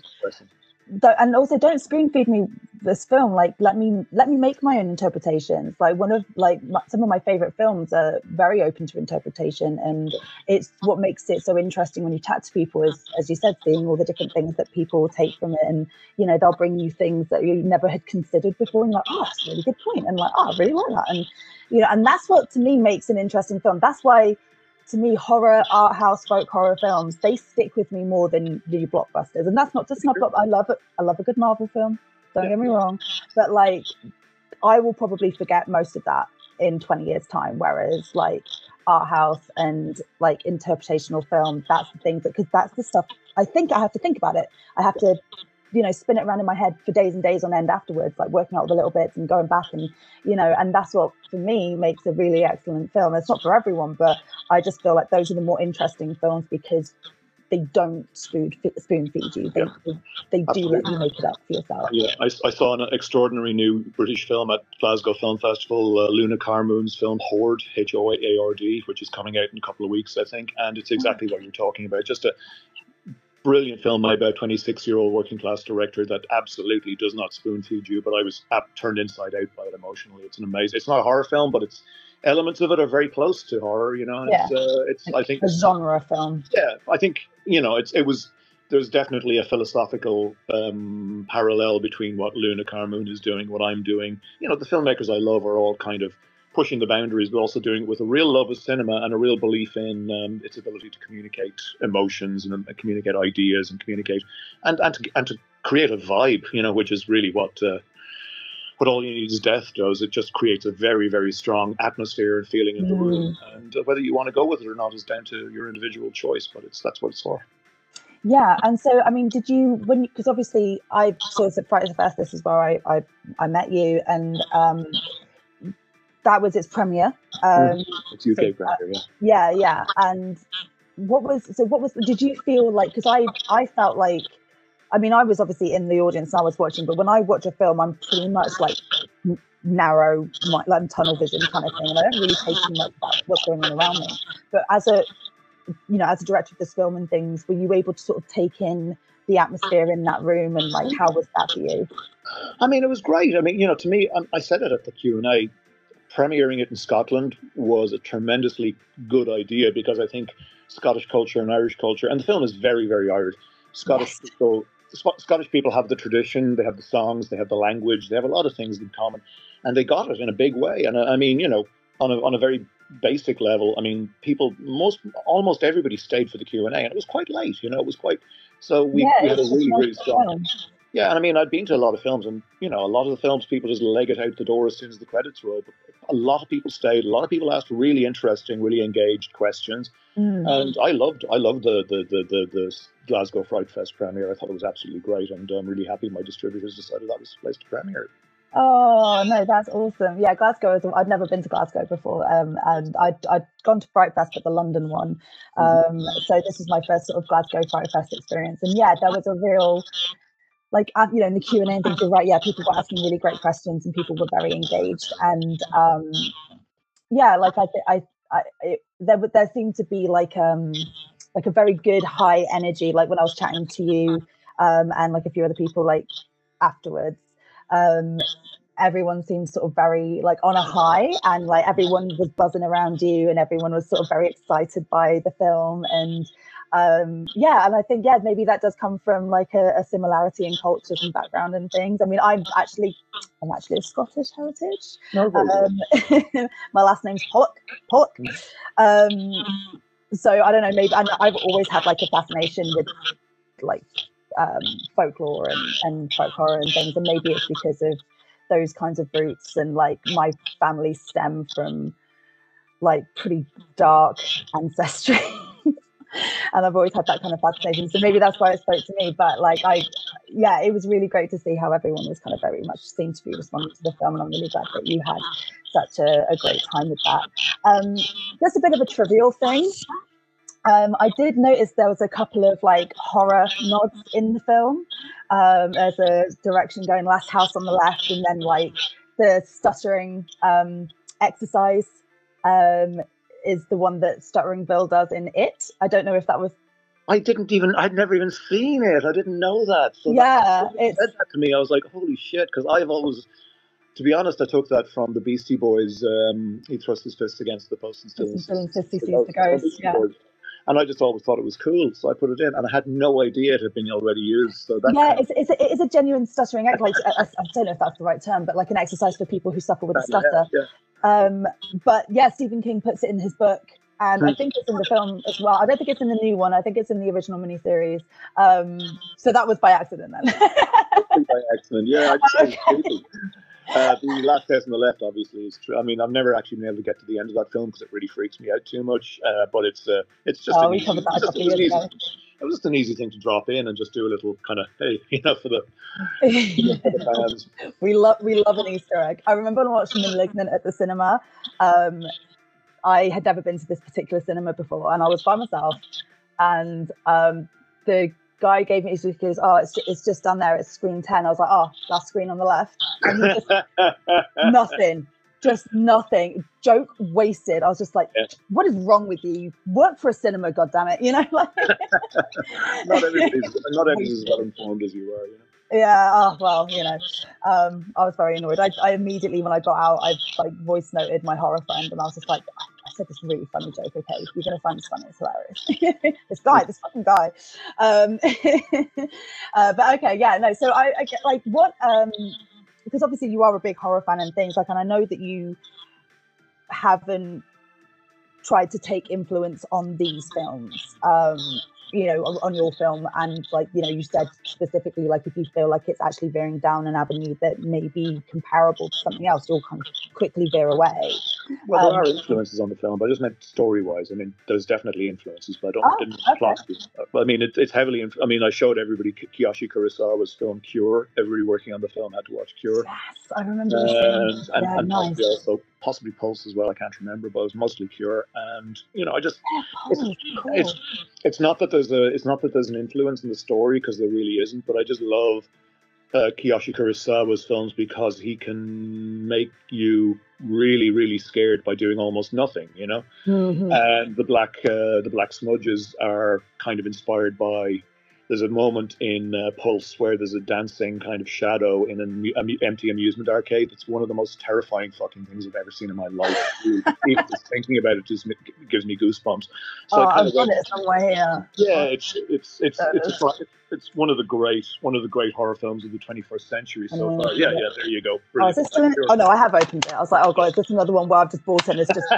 Speaker 1: and also don't spoon feed me this film. Like let me let me make my own interpretations. Like one of like my, some of my favorite films are very open to interpretation, and it's what makes it so interesting when you chat to people is, as you said, seeing all the different things that people take from it. And you know, they'll bring you things that you never had considered before, and you're like, oh, that's a really good point, and like, oh, I really like that. And you know, and that's what to me makes an interesting film. That's why to me, horror, art house, folk horror films, they stick with me more than the blockbusters. And that's not just not, I love it. I love a good Marvel film. Don't get me wrong. But like, I will probably forget most of that in twenty years time. Whereas like art house and like interpretational film, that's the things that, because that's the stuff I think I have to think about it. I have to, you know, spin it around in my head for days and days on end afterwards, like working out the little bits and going back and, you know, and that's what for me makes a really excellent film. It's not for everyone, but I just feel like those are the more interesting films because they don't spoon, spoon feed you. They, yeah. they, they do
Speaker 6: Absolutely.
Speaker 1: let you make it up for yourself.
Speaker 6: Yeah, I, I saw an extraordinary new British film at Glasgow Film Festival, uh, Luna Carmoon's film Horde, H O A R D, which is coming out in a couple of weeks, I think. And it's exactly what you're talking about. Just a brilliant film by about a twenty-six-year-old working-class director that absolutely does not spoon-feed you, but I was turned inside out by it emotionally. It's an amazing... It's not a horror film, but it's elements of it are very close to horror. You know, and
Speaker 1: Yeah.
Speaker 6: it's uh, it's I think
Speaker 1: A genre film.
Speaker 6: yeah, I think you know it's it was. There's definitely a philosophical um, parallel between what Luna Carmoon is doing, what I'm doing. You know, the filmmakers I love are all kind of pushing the boundaries, but also doing it with a real love of cinema and a real belief in um, its ability to communicate emotions and uh, communicate ideas and communicate and and to, and to create a vibe. You know, which is really what uh, what All You Need Is Death does. It just creates a very very strong atmosphere and feeling in the
Speaker 1: Mm.
Speaker 6: room. And uh, whether you want to go with it or not is down to your individual choice. But it's that's what it's for.
Speaker 1: Yeah, and so I mean, did you when because obviously I saw this at Fright Fest. This is where I I, I met you, and um, that was its premiere. Um,
Speaker 6: It's U K
Speaker 1: so,
Speaker 6: premiere, yeah.
Speaker 1: yeah, yeah. And what was so? What was? Did you feel like? Because I I felt like, I mean, I was obviously in the audience and I was watching, but when I watch a film, I'm pretty much like n- narrow, like like tunnel vision kind of thing, and I don't really pay too much about what's going on around me. But as a you know, as a director of this film and things, were you able to sort of take in the atmosphere in that room, and like how was that for you?
Speaker 6: I mean, it was great. I mean, you know, to me, I said it at the Q and A, premiering it in Scotland was a tremendously good idea because I think Scottish culture and Irish culture, and the film is very, very Irish. Scottish
Speaker 1: Yes.
Speaker 6: people, Scottish people have the tradition, they have the songs, they have the language, they have a lot of things in common, and they got it in a big way. And I mean, you know, on a on a very basic level, I mean, people, most, almost everybody stayed for the Q and A, and it was quite late. You know, it was quite. So we,
Speaker 1: Yeah,
Speaker 6: we had a
Speaker 1: it's just
Speaker 6: really,
Speaker 1: not
Speaker 6: really
Speaker 1: a
Speaker 6: strong.
Speaker 1: film.
Speaker 6: Yeah, and I mean, I'd been to a lot of films, and you know, a lot of the films people just leg it out the door as soon as the credits roll. But a lot of people stayed. A lot of people asked really interesting, really engaged questions,
Speaker 1: Mm.
Speaker 6: and I loved, I loved the the the the, the Glasgow Fright Fest premiere. I thought it was absolutely great, and I'm really happy my distributors decided that was the place to premiere.
Speaker 1: Oh no, that's awesome! Yeah, Glasgow is. I'd never been to Glasgow before, um, and I'd I'd gone to Fright Fest, but the London one. Um, so this is my first sort of Glasgow Fright Fest experience, and yeah, there was a real, like uh, you know, in the Q and A and things. You're right. Yeah, people were asking really great questions, and people were very engaged, and um, yeah, like I, th- I, I, it, there, w- there seemed to be like um, like a very good high energy. Like when I was chatting to you, um, and like a few other people, like afterwards. Um, everyone seemed sort of very like on a high, and like everyone was buzzing around you, and everyone was sort of very excited by the film. And um yeah, and I think yeah, maybe that does come from like a, a similarity in cultures and background and things. I mean, I'm actually I'm actually of Scottish heritage.
Speaker 6: No, very good.
Speaker 1: Um, my last name's Pollock. Pollock. Um, so I don't know. Maybe and I've always had like a fascination with like um, folklore and, and folk horror and things, and maybe it's because of those kinds of roots, and like my family stem from like pretty dark ancestry. And I've always had that kind of fascination, so maybe that's why it spoke to me. But like I yeah, it was really great to see how everyone was kind of very much seemed to be responding to the film, and I'm really glad that you had such a, a great time with that. Um, just a bit of a trivial thing. Um, I did notice there was a couple of like horror nods in the film. Um, there's a direction going Last House on the left, and then like the stuttering um, exercise um, is the one that Stuttering Bill does in It. I don't know if that was.
Speaker 6: I didn't even, I'd never even seen it. I didn't know that. So
Speaker 1: Yeah,
Speaker 6: that, when you
Speaker 1: it's-
Speaker 6: said that to me, I was like, holy shit, because I've always, to be honest, I took that from the Beastie Boys. Um, he thrust his fist against the post and still
Speaker 1: Still
Speaker 6: insisted
Speaker 1: insisted
Speaker 6: it's
Speaker 1: he's
Speaker 6: the
Speaker 1: the
Speaker 6: ghost.
Speaker 1: ghost,
Speaker 6: Beastie
Speaker 1: yeah.
Speaker 6: Boys. And I just always thought it was cool, so I put it in, and I had no idea it had been already used. So that
Speaker 1: Yeah,
Speaker 6: kind of-
Speaker 1: it's, it's, a, it is a genuine stuttering act. Like, I, I don't know if that's the right term, but like an exercise for people who suffer with a
Speaker 6: yeah,
Speaker 1: stutter.
Speaker 6: yeah.
Speaker 1: Um, but yeah, Stephen King puts it in his book, and I
Speaker 6: Hmm.
Speaker 1: think it's in the film as well. I don't think it's in the new one. I think it's in the original miniseries. Um, so that was by accident then.
Speaker 6: By accident, yeah. I just thought it was
Speaker 1: Okay.
Speaker 6: cool. Uh, the Last House on the Left, obviously, is true. I mean, I've never actually been able to get to the end of that film because it really freaks me out too much. Uh, but it's uh, it's just
Speaker 1: Oh,
Speaker 6: an
Speaker 1: we
Speaker 6: easy,
Speaker 1: covered that a
Speaker 6: just,
Speaker 1: couple
Speaker 6: it was
Speaker 1: of
Speaker 6: an
Speaker 1: years
Speaker 6: easy,
Speaker 1: ago.
Speaker 6: it was just an easy thing to drop in and just do a little kind of hey, you know, for the, for the fans.
Speaker 1: we love we love an Easter egg. I remember when I watched *Malignant* at the cinema. Um, I had never been to this particular cinema before, and I was by myself. And um, the guy gave me, he goes, "Oh, it's just, it's just down there. It's screen ten." I was like, "Oh, that's screen on the left." And he just nothing, just nothing. Joke wasted. I was just like,
Speaker 6: Yeah.
Speaker 1: "What is wrong with you? You work for a cinema, goddammit," you know, like.
Speaker 6: not everybody's not everybody's as well informed as you are, you know.
Speaker 1: Yeah, oh, well, you know, um, I was very annoyed. I, I immediately, when I got out, I like voice noted my horror friend, and I was just like, I said this really funny joke, okay? You're going to find this funny, it's hilarious. This guy, this fucking guy. Um, uh, but okay, yeah, no, so I, I get like what, um, because obviously you are a big horror fan and things, like, and I know that you haven't tried to take influence on these films, um, you know, on, on your film, and like, you know, you said specifically, like, if you feel like it's actually veering down an avenue that may be comparable to something else, you'll kind of quickly veer away.
Speaker 6: Well, there
Speaker 1: Um,
Speaker 6: are influences on the film, but I just meant story-wise. I mean, there's definitely influences, but I don't
Speaker 1: Oh,
Speaker 6: didn't
Speaker 1: okay.
Speaker 6: plot. I mean, it, it's heavily. Inf- I mean, I showed everybody Ki- Kiyoshi Kurosawa's film Cure. Everybody working on the film had to watch Cure,
Speaker 1: Yes, I remember you saying,
Speaker 6: and and,
Speaker 1: yeah,
Speaker 6: and
Speaker 1: nice.
Speaker 6: possibly also possibly Pulse as well. I can't remember, but it was mostly Cure. And you know, I just
Speaker 1: Yeah,
Speaker 6: it's
Speaker 1: Pulse, cool.
Speaker 6: it's it's not that there's a it's not that there's an influence in the story, because there really isn't. But I just love uh, Kiyoshi Kurosawa's films because he can make you really, really scared by doing almost nothing, you know.
Speaker 1: Mhm.
Speaker 6: And the black uh, the black smudges are kind of inspired by. There's a moment in uh, Pulse where there's a dancing kind of shadow in an amu- empty amusement arcade. It's one of the most terrifying fucking things I've ever seen in my life. Even just thinking about it just gives me goosebumps. So
Speaker 1: Oh,
Speaker 6: I kind
Speaker 1: I've
Speaker 6: of
Speaker 1: got
Speaker 6: went,
Speaker 1: it somewhere here.
Speaker 6: yeah, it's it's it's
Speaker 1: That
Speaker 6: it's,
Speaker 1: is-
Speaker 6: a, it's one of the great one of the great horror films of the twenty-first century so
Speaker 1: Oh,
Speaker 6: far. Yeah,
Speaker 1: yeah.
Speaker 6: yeah, there you go.
Speaker 1: Oh, is
Speaker 6: Brilliant.
Speaker 1: this still in- oh no, I have opened it. I was like, oh god, is this another one where I've just bought it and it's just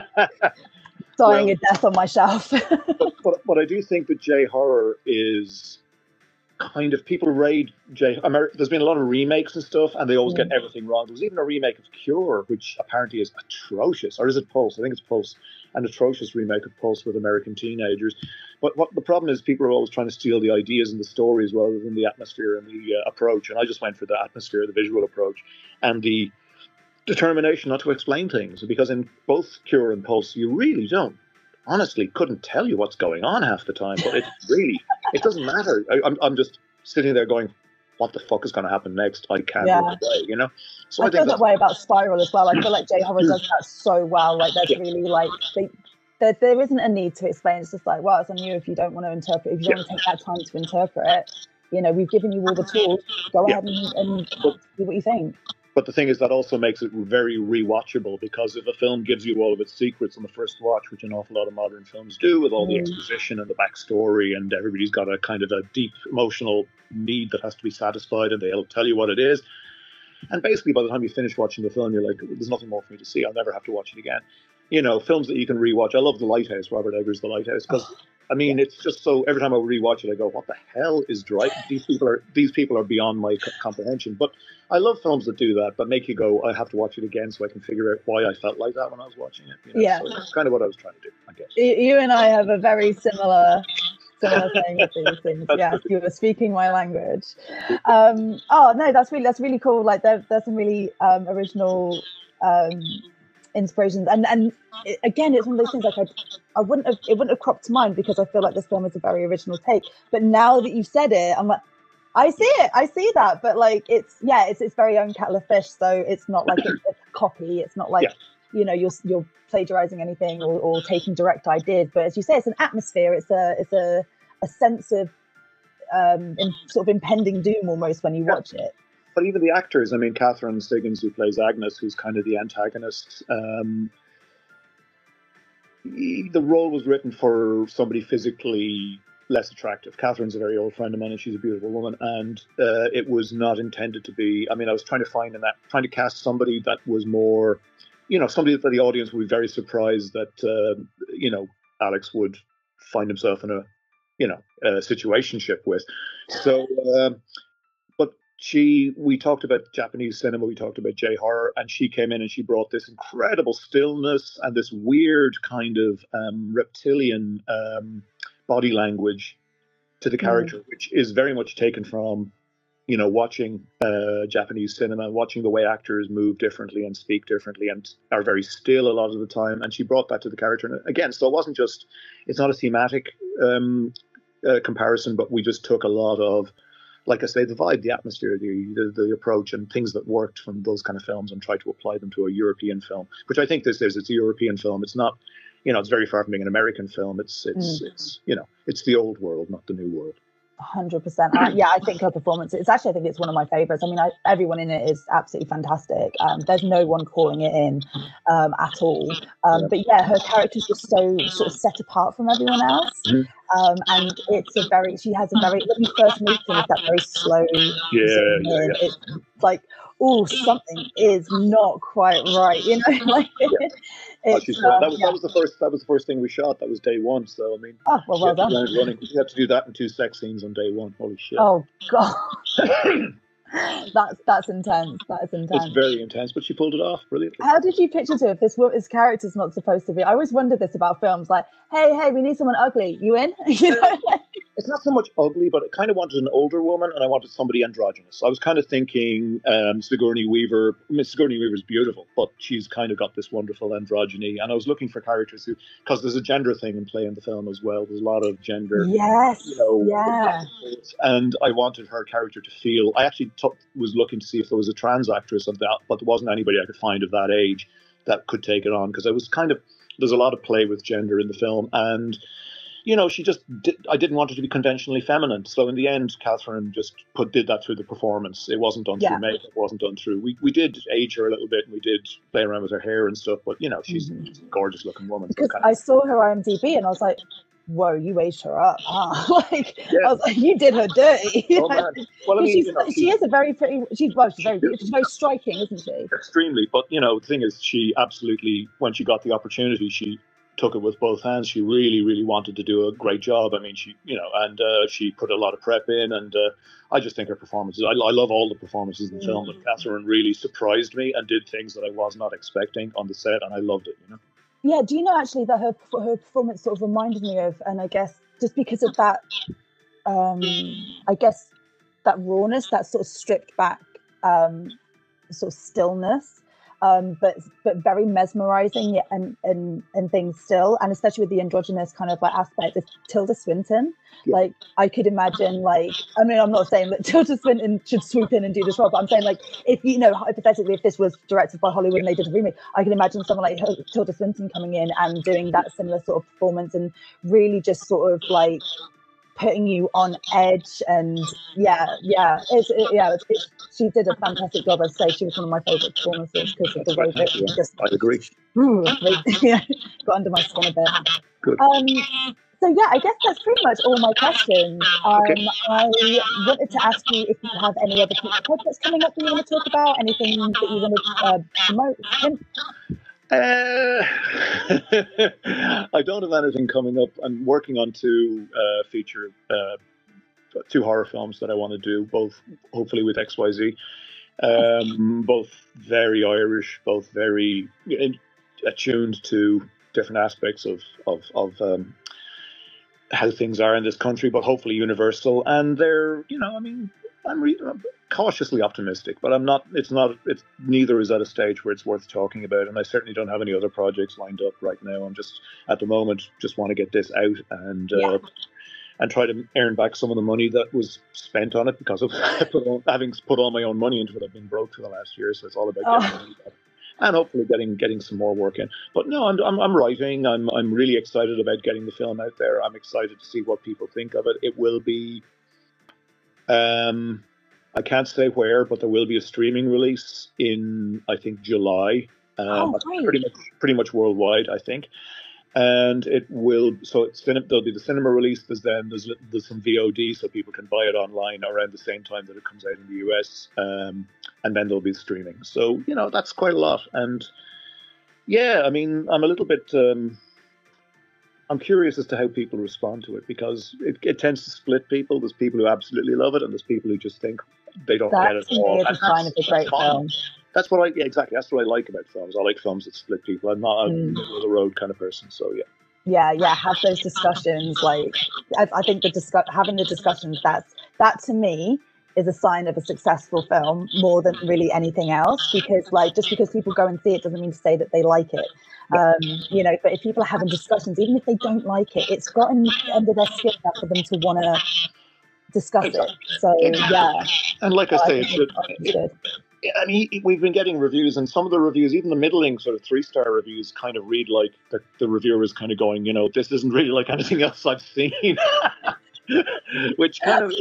Speaker 1: dying
Speaker 6: Well,
Speaker 1: a death on my shelf?
Speaker 6: but, but but I do think that J horror is kind of people raid J. Amer- There's been a lot of remakes and stuff, and they always
Speaker 1: Mm.
Speaker 6: get everything wrong. There was even a remake of Cure, which apparently is atrocious, or is it Pulse? I think it's Pulse, an atrocious remake of Pulse with American teenagers. But what the problem is, people are always trying to steal the ideas and the stories rather than the atmosphere and the uh, approach. And I just went for the atmosphere, the visual approach, and the determination not to explain things, because in both Cure and Pulse, you really don't. Honestly, couldn't tell you what's going on half the time, but it really, it doesn't matter. I, I'm, I'm just sitting there going, what the fuck is going to happen next? I can't
Speaker 1: Yeah.
Speaker 6: look away, you know? So
Speaker 1: I
Speaker 6: I,
Speaker 1: feel
Speaker 6: think
Speaker 1: that
Speaker 6: that's,
Speaker 1: way about Spiral as well. I feel like J horror does that so well. Like there's
Speaker 6: Yeah.
Speaker 1: really like they, there, there isn't a need to explain. It's just like, well, it's on you if you don't want to interpret. If you don't
Speaker 6: Yeah.
Speaker 1: want to take that time to interpret it, you know, we've given you all the tools. Go
Speaker 6: Yeah.
Speaker 1: ahead and, and
Speaker 6: But-
Speaker 1: see what you think.
Speaker 6: But the thing is, that also makes it very rewatchable, because if a film gives you all of its secrets on the first watch, which an awful lot of modern films do, with all the
Speaker 1: Mm.
Speaker 6: exposition and the backstory, and everybody's got a kind of a deep emotional need that has to be satisfied, and they'll tell you what it is. And basically, by the time you finish watching the film, you're like, there's nothing more for me to see. I'll never have to watch it again. You know, films that you can rewatch. I love The Lighthouse, Robert Eggers' The Lighthouse, because I mean, it's just so. Every time I rewatch it, I go, "What the hell is driving these people? Are these people are beyond my co- comprehension?" But I love films that do that, but make you go, "I have to watch it again so I can figure out why I felt like that when I was watching it." You know?
Speaker 1: Yeah.
Speaker 6: So that's kind of what I was trying to do, I guess.
Speaker 1: You, you and I have a very similar similar thing with these things.
Speaker 6: That's
Speaker 1: Yes,
Speaker 6: perfect.
Speaker 1: you were speaking my language. Um, oh no, that's really that's really cool. Like there, there's some really um, original um, inspirations, and and it, again, it's one of those things like I I wouldn't have it wouldn't have cropped to mind because I feel like this film is a very original take. But now that you've said it, I'm like, I see it, I see that. But like it's yeah, it's it's very own kettle of fish. So it's not like it's a copy. It's not like
Speaker 6: Yeah.
Speaker 1: you know you're you're plagiarizing anything or, or taking direct ideas. But as you say, it's an atmosphere. It's a it's a a sense of um in, sort of impending doom almost when you
Speaker 6: Yeah.
Speaker 1: watch it.
Speaker 6: But even the actors, I mean, Catherine Stiggins, who plays Agnes, who's kind of the antagonist, um, he- the role was written for somebody physically less attractive. Catherine's a very old friend of mine, and she's a beautiful woman. And uh, it was not intended to be. I mean, I was trying to find in that, trying to cast somebody that was more, you know, somebody that the audience would be very surprised that, uh, you know, Alex would find himself in a, you know, a situationship with. So. Um, But she, we talked about Japanese cinema, we talked about J horror, and she came in and she brought this incredible stillness and this weird kind of um, reptilian um, body language to the character, which is very much taken from, you know, watching uh, Japanese cinema, watching the way actors move differently and speak differently and are very still a lot of the time. And she brought that to the character. And again, so it wasn't just, it's not a thematic um, uh, comparison, but we just took a lot of, like I say, the vibe, the atmosphere, the, the the approach, and things that worked from those kind of films, and tried to apply them to a European film, which I think this is. It's a European film. It's not, you know, it's very far from being an American film. It's it's
Speaker 1: Mm.
Speaker 6: it's you know, it's the old world, not the new world.
Speaker 1: one hundred percent. Uh, yeah, I think her performance, it's actually, I think it's one of my favorites. I mean, I, everyone in it is absolutely fantastic. Um, there's no one calling it in um, at all. Um, but yeah, her character's just so sort of set apart from everyone else. Um, and it's a very, she has a very, when you first meet her, it's that very slow.
Speaker 6: Yeah,
Speaker 1: sort of
Speaker 6: yeah, yeah.
Speaker 1: It's like, oh, something is not quite right, you know? Like,
Speaker 6: yeah. Oh, she's,
Speaker 1: uh,
Speaker 6: that was
Speaker 1: yeah.
Speaker 6: that was the first that was the first thing we shot. That was day one. So I mean,
Speaker 1: Oh, well, well done.
Speaker 6: Running. We had to do that in two sex scenes on day one. Holy shit!
Speaker 1: Oh god, that's that's intense. That is intense.
Speaker 6: It's very intense, but she pulled it off brilliantly.
Speaker 1: How did you picture to if this this character's not supposed to be? I always wondered this about films. Like, hey, hey, we need someone ugly. You in? You know.
Speaker 6: It's not so much ugly, but I kind of wanted an older woman, and I wanted somebody androgynous. I was kind of thinking um, Sigourney Weaver. I mean, Sigourney Weaver's beautiful, but she's kind of got this wonderful androgyny. And I was looking for characters who, because there's a gender thing in play in the film as well. There's a lot of gender.
Speaker 1: Yes.
Speaker 6: You know,
Speaker 1: yeah.
Speaker 6: And I wanted her character to feel. I actually t- was looking to see if there was a trans actress of that, but there wasn't anybody I could find of that age that could take it on, because I was kind of. There's a lot of play with gender in the film, and. You know, she just did, I didn't want her to be conventionally feminine. So in the end, Catherine just put did that through the performance. It wasn't done
Speaker 1: yeah.
Speaker 6: through makeup. It wasn't done through. We we did age her a little bit, and we did play around with her hair and stuff. But you know, she's, mm-hmm. she's a gorgeous looking woman.
Speaker 1: Because
Speaker 6: so
Speaker 1: I saw her I M D B and I was like, "Whoa, you aged her up, huh?" Like yeah. I was like, "You did her dirty."
Speaker 6: Oh, man. Well, I mean,
Speaker 1: she's,
Speaker 6: you know,
Speaker 1: she is a very pretty. She's well, she's very she's very striking, isn't she?
Speaker 6: Extremely. But you know, the thing is, she absolutely, when she got the opportunity, she. took it with both hands. She really, really wanted to do a great job. I mean, she, you know, and uh, she put a lot of prep in, and uh, I just think her performances, I, I love all the performances in the mm. film, but Catherine really surprised me and did things that I was not expecting on the set, and I loved it, you know?
Speaker 1: Yeah, do you know actually that her her performance sort of reminded me of, and I guess just because of that, um, I guess that rawness, that sort of stripped back um, sort of stillness, Um, but but very mesmerizing and, and and things still, and especially with the androgynous kind of like aspect, is Tilda Swinton. Yeah. Like I could imagine, like I mean, I'm not saying that Tilda Swinton should swoop in and do this role, but I'm saying like if you know hypothetically, if this was directed by Hollywood and they did a remake, I can imagine someone like Tilda Swinton coming in and doing that similar sort of performance and really just sort of like putting you on edge. And yeah yeah it's it, yeah it's, it's, she did a fantastic job. I'd say she was one of my favorite performances because of the way that she just
Speaker 6: I agree
Speaker 1: ooh, yeah, got under my skin a bit.
Speaker 6: Good.
Speaker 1: Um so yeah, I guess that's pretty much all my questions. um okay. I wanted to ask you if you have any other projects coming up that you want to talk about, anything that you want to uh, promote.
Speaker 6: Uh, I don't have anything coming up. I'm working on two uh, feature, uh, two horror films that I want to do, both hopefully with X Y Z. Um, both very Irish, both very attuned to different aspects of of, of um, how things are in this country, but hopefully universal. And they're, you know, I mean, I'm, re- I'm cautiously optimistic, but I'm not. It's not. It's neither is at a stage where it's worth talking about, and I certainly don't have any other projects lined up right now. I'm just at the moment just want to get this out and uh, yeah. and try to earn back some of the money that was spent on it because of put on, having put all my own money into it. I've been broke for the last year, so it's all about getting oh. money back. And hopefully getting getting some more work in. But no, I'm I'm, I'm writing. I'm I'm really excited about getting the film out there. I'm excited to see what people think of it. It will be. Um, I can't say where, but there will be a streaming release in, I think, July. Uh,
Speaker 1: oh, great.
Speaker 6: Pretty much, pretty much worldwide, I think. And it will, so it's there'll be the cinema release. There's then there's there's some V O D, so people can buy it online around the same time that it comes out in the U S. Um, and then there'll be streaming. So you know that's quite a lot. And yeah, I mean, I'm a little bit. Um, I'm curious as to how people respond to it, because it, it tends to split people. There's people who absolutely love it, and there's people who just think they don't
Speaker 1: that
Speaker 6: get it at all.
Speaker 1: That's a sign of a great film.
Speaker 6: That's what I yeah, exactly. That's what I like about films. I like films that split people. I'm not a mm. middle of the road kind of person. So yeah.
Speaker 1: Yeah, yeah. Have those discussions. Like I, I think the discuss having the discussions. That's that to me is a sign of a successful film more than really anything else. Because like just because people go and see it doesn't mean to say that they like it. Um, you know, but if people are having discussions, even if they don't like it, it's gotten under their skin for them to want to discuss it. So yeah.
Speaker 6: And like I say,
Speaker 1: I
Speaker 6: it should. It, and he, we've been getting reviews, and some of the reviews, even the middling sort of three-star reviews, kind of read like the, the reviewer is kind of going, you know, this isn't really like anything else I've seen. which kind of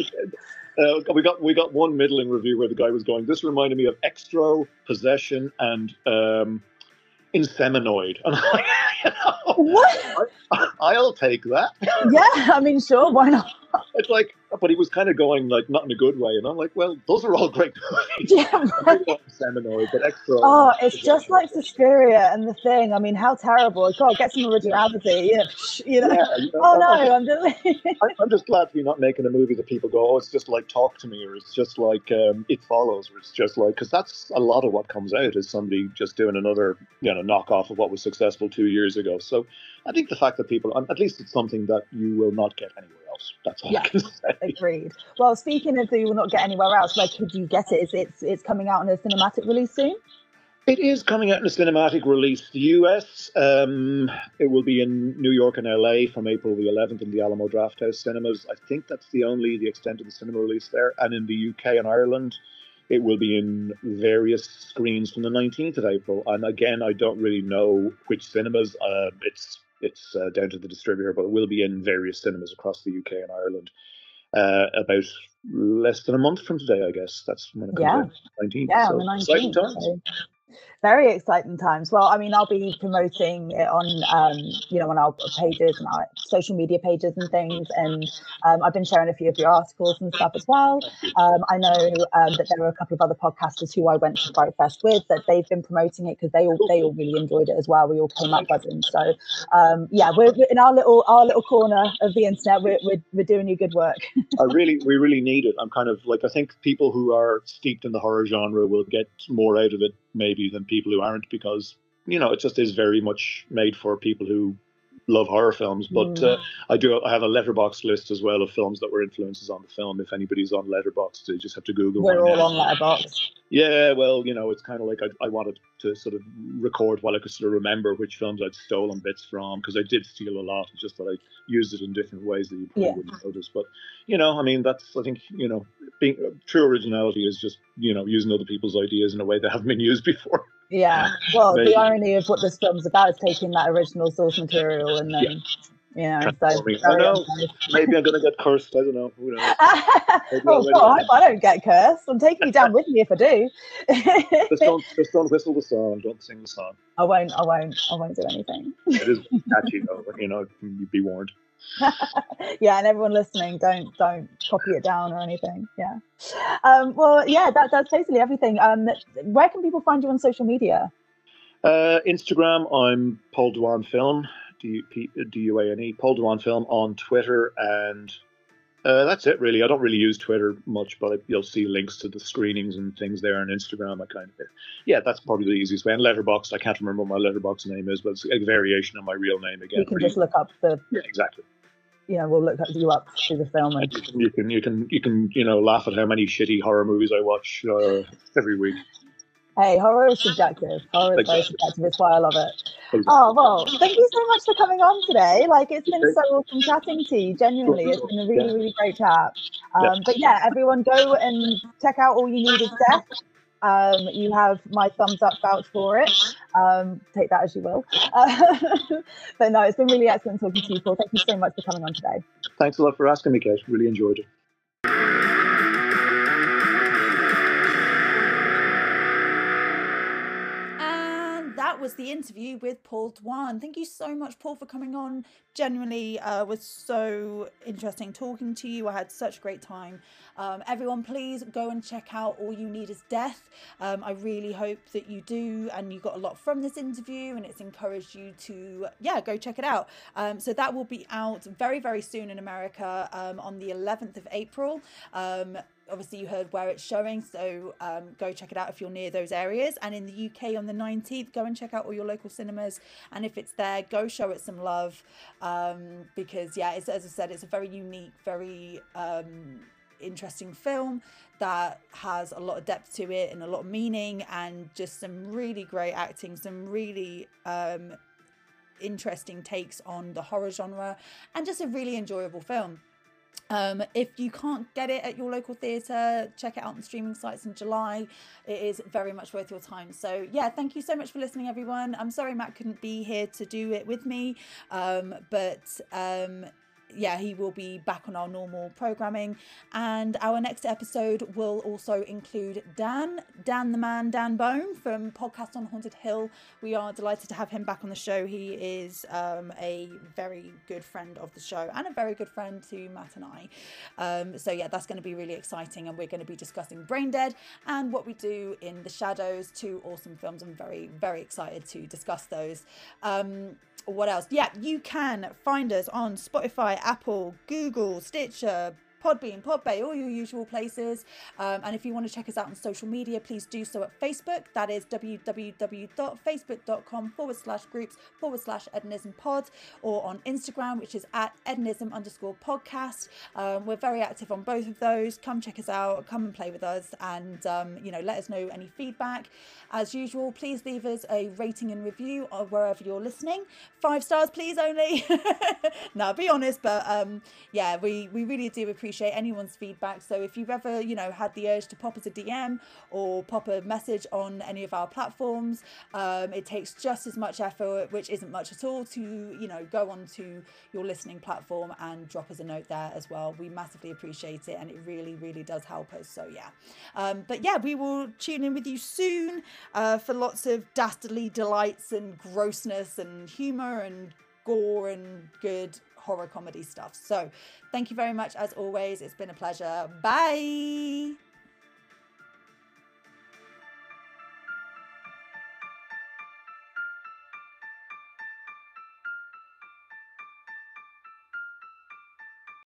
Speaker 6: uh, we got we got one middling review where the guy was going, this reminded me of Extro, Possession, and um, Inseminoid. And I'm like, you know,
Speaker 1: What?
Speaker 6: I, I'll take that.
Speaker 1: Yeah, I mean, sure, why not?
Speaker 6: It's like, but he was kind of going like not in a good way, and I'm like, well, those are all great movies.
Speaker 1: Yeah, right.
Speaker 6: Seminoid, but Extra.
Speaker 1: Oh, it's just like Suspiria and The Thing. I mean, how terrible! God, get some originality. Yeah, you know.
Speaker 6: Yeah, you know,
Speaker 1: Oh no,
Speaker 6: I'm,
Speaker 1: I'm just.
Speaker 6: I- I'm just glad to be not making a movie that people go, oh, it's just like Talk to Me, or it's just like um, It Follows, or it's just like, because that's a lot of what comes out is somebody just doing another, you know, knockoff of what was successful two years ago. So I think the fact that people, at least it's something that you will not get anywhere else. That's all
Speaker 1: Yeah.
Speaker 6: I can say.
Speaker 1: Agreed. Well, speaking of, you will not get anywhere else. Where could you get it? Is it's it's coming out in a cinematic release soon?
Speaker 6: It is coming out in a cinematic release. The U S, um, it will be in New York and L A from April the eleventh in the Alamo Drafthouse cinemas. I think that's the only the extent of the cinema release there. And in the U K and Ireland, it will be in various screens from the nineteenth of April. And again, I don't really know which cinemas. Uh, it's it's uh, down to the distributor, but it will be in various cinemas across the U K and Ireland. Uh, about less than a month from today, I guess. That's when it comes
Speaker 1: Yeah.
Speaker 6: out. nineteenth.
Speaker 1: Yeah,
Speaker 6: so
Speaker 1: on the
Speaker 6: exciting
Speaker 1: nineteenth.
Speaker 6: times.
Speaker 1: So very exciting times. Well, I mean, I'll be promoting it on, um, you know, on our pages and our social media pages and things. And um, I've been sharing a few of your articles and stuff as well. Um, I know um, that there are a couple of other podcasters who I went to Fright Fest with that they've been promoting it because they all they all really enjoyed it as well. We all came up buzzing. So um, yeah, we're, we're in our little our little corner of the internet. We're we're, we're doing you good work.
Speaker 6: I really, we really need it. I'm kind of like, I think people who are steeped in the horror genre will get more out of it maybe than people who aren't, because, you know, it just is very much made for people who love horror films. But uh, I do, I have a Letterboxd list as well of films that were influences on the film. If anybody's on Letterboxd, they just have to Google.
Speaker 1: We're
Speaker 6: my
Speaker 1: all
Speaker 6: name.
Speaker 1: on Letterboxd.
Speaker 6: Yeah, well, you know, it's kind of like I, I wanted to sort of record while I could sort of remember which films I'd stolen bits from, because I did steal a lot. It's just that I used it in different ways that you probably
Speaker 1: Yeah.
Speaker 6: wouldn't notice. But, you know, I mean, that's, I think, you know, being true originality is just, you know, using other people's ideas in a way that haven't been used before.
Speaker 1: Yeah. Well,
Speaker 6: Maybe.
Speaker 1: the irony of what this film's about is taking that original source material and then,
Speaker 6: Yeah.
Speaker 1: you know, so
Speaker 6: Transforming. I
Speaker 1: very
Speaker 6: know.
Speaker 1: unfair.
Speaker 6: Maybe I'm going to get cursed. I don't know. Who knows?
Speaker 1: Oh
Speaker 6: already
Speaker 1: God,
Speaker 6: am.
Speaker 1: I don't get cursed. I'm taking you down with me if I do.
Speaker 6: Just don't, just don't whistle the song. Don't sing the song.
Speaker 1: I won't. I won't. I won't do anything.
Speaker 6: It is catchy, though. You know, you'd be warned.
Speaker 1: Yeah, and everyone listening, don't don't copy it down or anything. Yeah. Um, well, yeah, that, that's basically everything. Um, where can people find you on social media?
Speaker 6: Uh, Instagram, I'm Paul Dwan Film, D U A N E, Paul Dwan Film on Twitter, and uh, that's it really. I don't really use Twitter much, but you'll see links to the screenings and things there on Instagram. I kind of, yeah, that's probably the easiest way. And Letterboxd, I can't remember what my Letterboxd name is, but it's a variation of my real name again.
Speaker 1: You can
Speaker 6: Pretty-
Speaker 1: just look up the,
Speaker 6: yeah, exactly.
Speaker 1: you know, we'll look you up through the film. And
Speaker 6: You can, you can, you can, you can, you know, laugh at how many shitty horror movies I watch uh, every week.
Speaker 1: hey, horror is subjective. Horror is very
Speaker 6: Exactly.
Speaker 1: subjective. It's why I love it.
Speaker 6: Exactly.
Speaker 1: Oh, well, thank you so much for coming on today. Like, it's been so awesome chatting to you. Genuinely, it's been a really,
Speaker 6: Yeah.
Speaker 1: really great chat. Um,
Speaker 6: Yeah.
Speaker 1: But yeah, everyone go and check out All You Need Is Death. Um, you have my thumbs up vouch for it. Um, take that as you will. Uh, but no, it's been really excellent talking to you, Paul. Thank you so much for coming on today.
Speaker 6: Thanks a lot for asking me, Kate. Really enjoyed it.
Speaker 1: And that was the interview with Paul Dwan. Thank you so much, Paul, for coming on. Genuinely uh, was so interesting talking to you. I had such a great time. Um, everyone, please go and check out All You Need Is Death. Um, I really hope that you do, and you got a lot from this interview, and it's encouraged you to, yeah, go check it out. Um, so that will be out very, very soon in America um, on the eleventh of April. Um, Obviously, you heard where it's showing, so um, go check it out if you're near those areas. And in the U K on the nineteenth, go and check out all your local cinemas. And if it's there, go show it some love. Um, because, yeah, it's, as I said, it's a very unique, very um, interesting film that has a lot of depth to it and a lot of meaning and just some really great acting, some really um, interesting takes on the horror genre, and just a really enjoyable film. Um, if you can't get it at your local theatre, check it out on streaming sites in July. It is very much worth your time. So yeah, thank you so much for listening, everyone. I'm sorry Matt couldn't be here to do it with me, um, but um, yeah, he will be back on our normal programming, and our next episode will also include Dan, Dan the man, Dan Bone from Podcast on Haunted Hill. We are delighted to have him back on the show. He is um, a very good friend of the show and a very good friend to Matt and I. Um, so yeah, that's going to be really exciting, and we're going to be discussing Brain Dead and What We Do in the Shadows, two awesome films. I'm very, very excited to discuss those. Um, what else? Yeah, you can find us on Spotify, Apple, Google, Stitcher, Podbean, Podbay, all your usual places. Um, and if you want to check us out on social media, please do so at Facebook. That is www.facebook.com forward slash groups forward slash Edenism pod, or on Instagram, which is at Edenism underscore podcast. Um, we're very active on both of those. Come check us out, come and play with us, and um, you know, let us know any feedback. As usual, please leave us a rating and review or wherever you're listening. Five stars, please, only. No, be honest, but um, yeah, we, we really do appreciate anyone's feedback. So if you've ever, you know, had the urge to pop us a D M or pop a message on any of our platforms, um, it takes just as much effort, which isn't much at all, to, you know, go onto your listening platform and drop us a note there as well. We massively appreciate it, and it really, really does help us. So yeah, um, but yeah, we will tune in with you soon uh, for lots of dastardly delights and grossness and humor and gore and good horror comedy stuff. So thank you very much as always. It's been a pleasure. Bye.